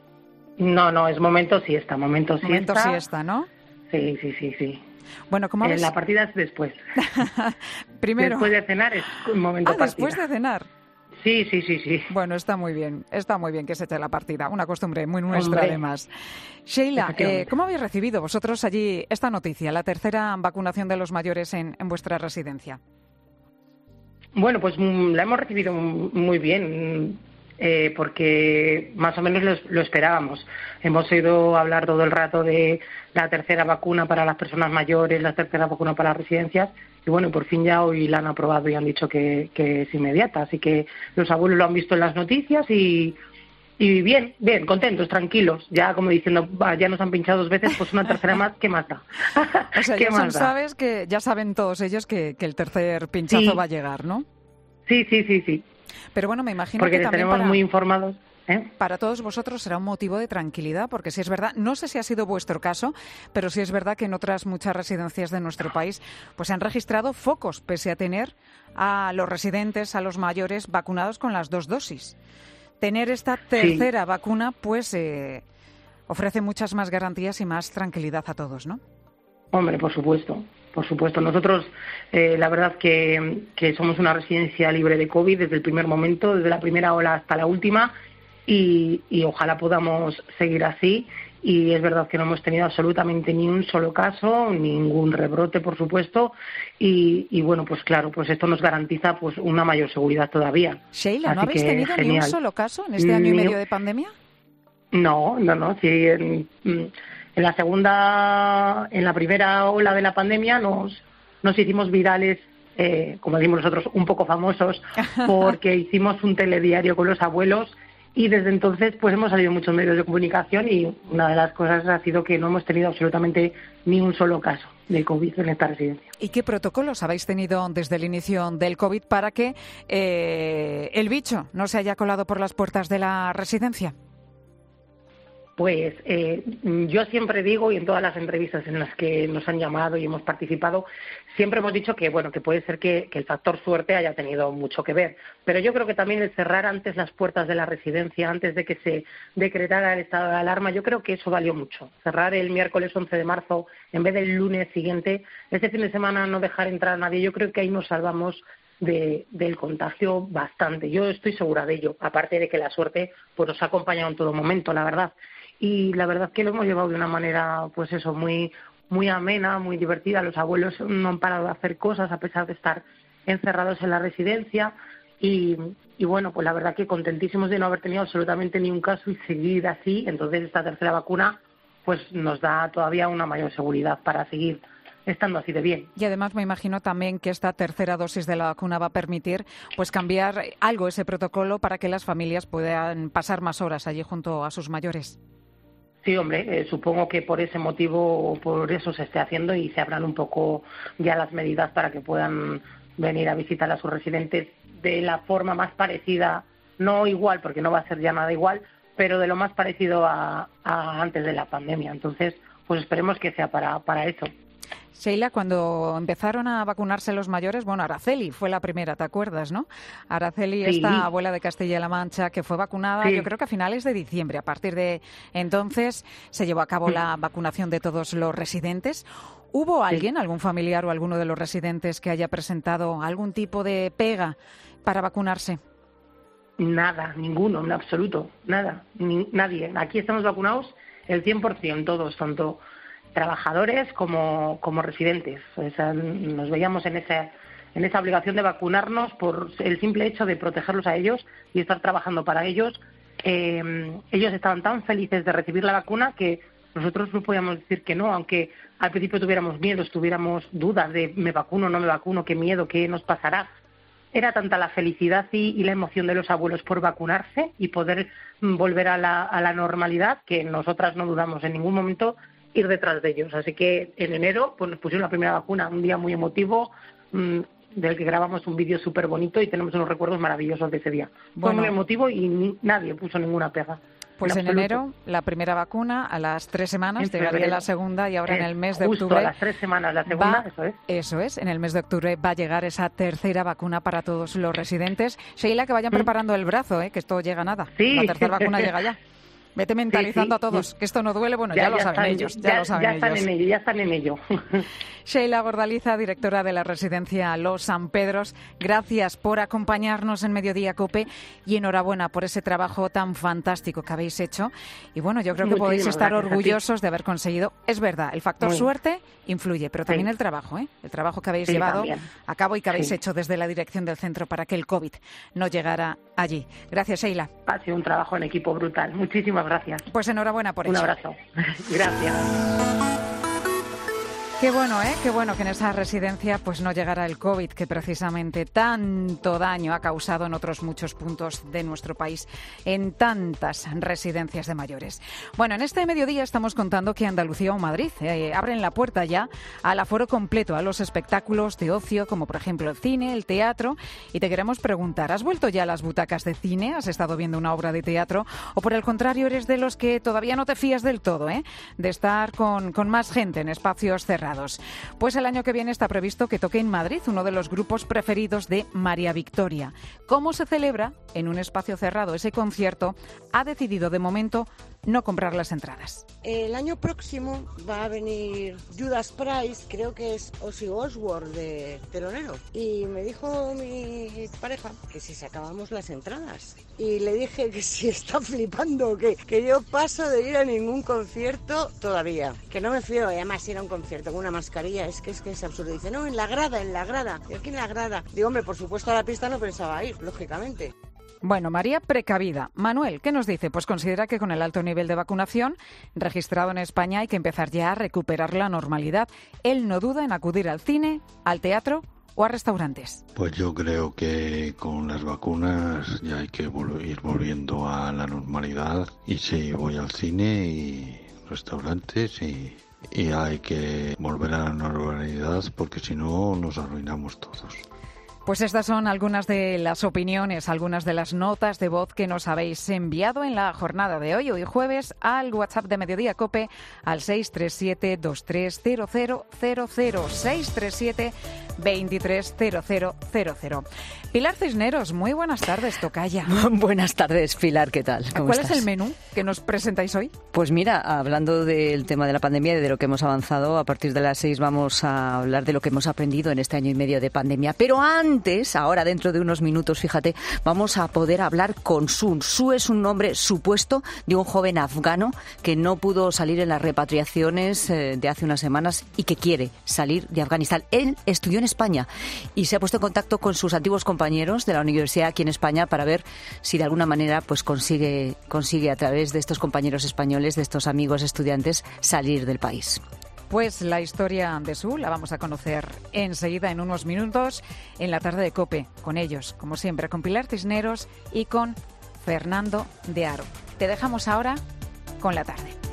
No, no, es momento siesta, momento siesta. Momento siesta, ¿no? Sí, sí, sí, sí. Bueno, ¿cómo Eh, habéis...? la partida es después. Primero. Después de cenar es un momento Ah, partida. después de cenar. Sí, sí, sí, sí. Bueno, está muy bien, está muy bien que se eche la partida, una costumbre muy nuestra Hombre. además. Sheila, Efectivamente. eh, ¿cómo habéis recibido vosotros allí esta noticia, la tercera vacunación de los mayores en, en vuestra residencia? Bueno, pues mm, la hemos recibido m- muy bien, mm, eh, porque más o menos lo, lo esperábamos. Hemos oído hablar todo el rato de la tercera vacuna para las personas mayores, la tercera vacuna para las residencias, y bueno, por fin ya hoy la han aprobado y han dicho que, que es inmediata. Así que los abuelos lo han visto en las noticias y, y bien, bien, contentos, tranquilos. Ya como diciendo, "Va, ya nos han pinchado dos veces, pues una tercera más, ¿qué más da?" O sea, ¿Qué ya son, más da? sabes que ya saben todos ellos que, que el tercer pinchazo Sí. va a llegar, ¿no? Sí, sí, sí, sí. Pero bueno, me imagino Porque que les también tenemos para, muy informados. ¿eh? para todos vosotros será un motivo de tranquilidad, porque si es verdad, no sé si ha sido vuestro caso, pero sí es verdad que en otras muchas residencias de nuestro país pues se han registrado focos, pese a tener a los residentes, a los mayores, vacunados con las dos dosis. Tener esta tercera vacuna, pues eh, ofrece muchas más garantías y más tranquilidad a todos, ¿no? Hombre, por supuesto, por supuesto. Nosotros, eh, la verdad que, que somos una residencia libre de COVID desde el primer momento, desde la primera ola hasta la última, y, y ojalá podamos seguir así y es verdad que no hemos tenido absolutamente ni un solo caso, ningún rebrote, por supuesto, y, y bueno, pues claro, pues esto nos garantiza pues una mayor seguridad todavía. Sheila, ¿no Así habéis que, tenido genial. ni un solo caso en este año y Ni- medio de pandemia? No, no, no. Sí, en, en la segunda, en la primera ola de la pandemia nos, nos hicimos virales, eh, como decimos nosotros, un poco famosos, porque hicimos un telediario con los abuelos y desde entonces pues hemos salido en muchos medios de comunicación y una de las cosas ha sido que no hemos tenido absolutamente ni un solo caso de COVID en esta residencia. ¿Y qué protocolos habéis tenido desde el inicio del COVID para que eh, el bicho no se haya colado por las puertas de la residencia? Pues eh, yo siempre digo, y en todas las entrevistas en las que nos han llamado y hemos participado, siempre hemos dicho que bueno que puede ser que, que el factor suerte haya tenido mucho que ver. Pero yo creo que también el cerrar antes las puertas de la residencia, antes de que se decretara el estado de alarma, yo creo que eso valió mucho. Cerrar el miércoles once de marzo en vez del lunes siguiente, ese fin de semana no dejar entrar a nadie, yo creo que ahí nos salvamos de, del contagio bastante. Yo estoy segura de ello, aparte de que la suerte pues nos ha acompañado en todo momento, la verdad. Y la verdad es que lo hemos llevado de una manera, pues eso, muy muy amena, muy divertida. Los abuelos no han parado de hacer cosas a pesar de estar encerrados en la residencia. Y, y bueno, pues la verdad que contentísimos de no haber tenido absolutamente ni un caso y seguir así. Entonces esta tercera vacuna pues nos da todavía una mayor seguridad para seguir estando así de bien. Y además me imagino también que esta tercera dosis de la vacuna va a permitir pues cambiar algo ese protocolo para que las familias puedan pasar más horas allí junto a sus mayores. Sí, hombre, eh, supongo que por ese motivo o por eso se esté haciendo y se abran un poco ya las medidas para que puedan venir a visitar a sus residentes de la forma más parecida, no igual, porque no va a ser ya nada igual, pero de lo más parecido a, a antes de la pandemia. Entonces, pues esperemos que sea para, para eso. Sheila, cuando empezaron a vacunarse los mayores, bueno, Araceli fue la primera, ¿te acuerdas, no? Araceli, Sí. esta abuela de Castilla-La Mancha, que fue vacunada, Sí. yo creo que a finales de diciembre. A partir de entonces se llevó a cabo la vacunación de todos los residentes. ¿Hubo alguien, algún familiar o alguno de los residentes que haya presentado algún tipo de pega para vacunarse? Nada, ninguno, en absoluto, nada, ni, nadie. Aquí estamos vacunados el cien por ciento todos, tanto trabajadores como, como residentes. O sea, nos veíamos en esa, en esa obligación de vacunarnos por el simple hecho de protegerlos a ellos y estar trabajando para ellos. Eh, ellos estaban tan felices de recibir la vacuna que nosotros no podíamos decir que no, aunque al principio tuviéramos miedos, tuviéramos dudas de me vacuno, no me vacuno, qué miedo, qué nos pasará. Era tanta la felicidad y, y la emoción de los abuelos por vacunarse y poder mm, volver a la, a la normalidad que nosotras no dudamos en ningún momento ir detrás de ellos. Así que en enero pues nos pusieron la primera vacuna, un día muy emotivo, mmm, del que grabamos un vídeo súper bonito y tenemos unos recuerdos maravillosos de ese día. Bueno. Fue muy emotivo y ni, nadie puso ninguna pega. Pues en, en enero la primera vacuna, a las tres semanas En llegaría febrero. la segunda y ahora en Es el mes de justo octubre... a las tres semanas la segunda, va- eso es. Eso es, en el mes de octubre va a llegar esa tercera vacuna para todos los residentes. Sheila, que vayan preparando el brazo, ¿eh? Que esto llega a nada. Sí. La tercera vacuna llega ya. Vete mentalizando Sí, sí. a todos, que esto no duele, bueno, ya, lo saben están, ellos, ya, ya, lo saben ya están ellos. en ello, ya están en ello. Sheila Gordaliza, directora de la residencia Los San Pedros, gracias por acompañarnos en Mediodía COPE y enhorabuena por ese trabajo tan fantástico que habéis hecho. Y bueno, yo creo que podéis Muchísimas estar gracias a ti. orgullosos de haber conseguido. Es verdad, el factor Muy bien. suerte influye, pero también Sí. el trabajo, ¿eh? El trabajo que habéis Sí, llevado también. a cabo y que habéis Sí. hecho desde la dirección del centro para que el COVID no llegara allí. Gracias, Sheila. Ha sido un trabajo en equipo brutal. Muchísimas gracias. Pues enhorabuena por Un ello. abrazo. Gracias. Qué bueno, ¿eh? Qué bueno que en esa residencia pues no llegara el COVID, que precisamente tanto daño ha causado en otros muchos puntos de nuestro país, en tantas residencias de mayores. Bueno, en este mediodía estamos contando que Andalucía o Madrid eh, abren la puerta ya al aforo completo, a los espectáculos de ocio, como por ejemplo el cine, el teatro. Y te queremos preguntar, ¿has vuelto ya a las butacas de cine? ¿Has estado viendo una obra de teatro? ¿O por el contrario eres de los que todavía no te fías del todo, ¿eh? De estar con, con más gente en espacios cerrados? Pues el año que viene está previsto que toque en Madrid uno de los grupos preferidos de María Victoria. ¿Cómo se celebra en un espacio cerrado ese concierto? Ha decidido de momento no comprar las entradas. El año próximo va a venir Judas Priest, creo que es Ozzy Osbourne de telonero. Y me dijo mi pareja que si sacábamos las entradas. Y le dije que si está flipando, que, que yo paso de ir a ningún concierto todavía. Que no me fío, además ir a un concierto con una mascarilla, es que es, que es absurdo. Dice, no, en la grada, en la grada. ¿Y aquí en la grada? Digo, hombre, por supuesto a la pista no pensaba ir, lógicamente. Bueno, María precavida. Manuel, ¿qué nos dice? Pues considera que con el alto nivel de vacunación registrado en España hay que empezar ya a recuperar la normalidad. Él no duda en acudir al cine, al teatro o a restaurantes. Pues yo creo que con las vacunas ya hay que vol- ir volviendo a la normalidad. Y sí, voy al cine y restaurantes y, y hay que volver a la normalidad porque si no nos arruinamos todos. Pues estas son algunas de las opiniones, algunas de las notas de voz que nos habéis enviado en la jornada de hoy, hoy jueves, al WhatsApp de Mediodía COPE al seis tres siete, dos tres cero cero cero cero, seis tres siete, dos tres cero cero cero cero. Pilar Cisneros, muy buenas tardes, tocaya. Buenas tardes, Pilar, ¿qué tal? ¿Cómo ¿Cuál estás? es el menú que nos presentáis hoy? Pues mira, hablando del tema de la pandemia y de lo que hemos avanzado, a partir de las seis vamos a hablar de lo que hemos aprendido en este año y medio de pandemia. Pero antes, ahora dentro de unos minutos, fíjate, vamos a poder hablar con Sun. Su es un nombre supuesto de un joven afgano que no pudo salir en las repatriaciones eh, de hace unas semanas y que quiere salir de Afganistán. Él estudió en España y se ha puesto en contacto con sus antiguos compañeros de la universidad aquí en España para ver si de alguna manera pues consigue, consigue a través de estos compañeros españoles, de estos amigos estudiantes, salir del país. Pues la historia de Su la vamos a conocer enseguida, en unos minutos, en la tarde de COPE, con ellos, como siempre, con Pilar Cisneros y con Fernando de Aro. Te dejamos ahora con la tarde.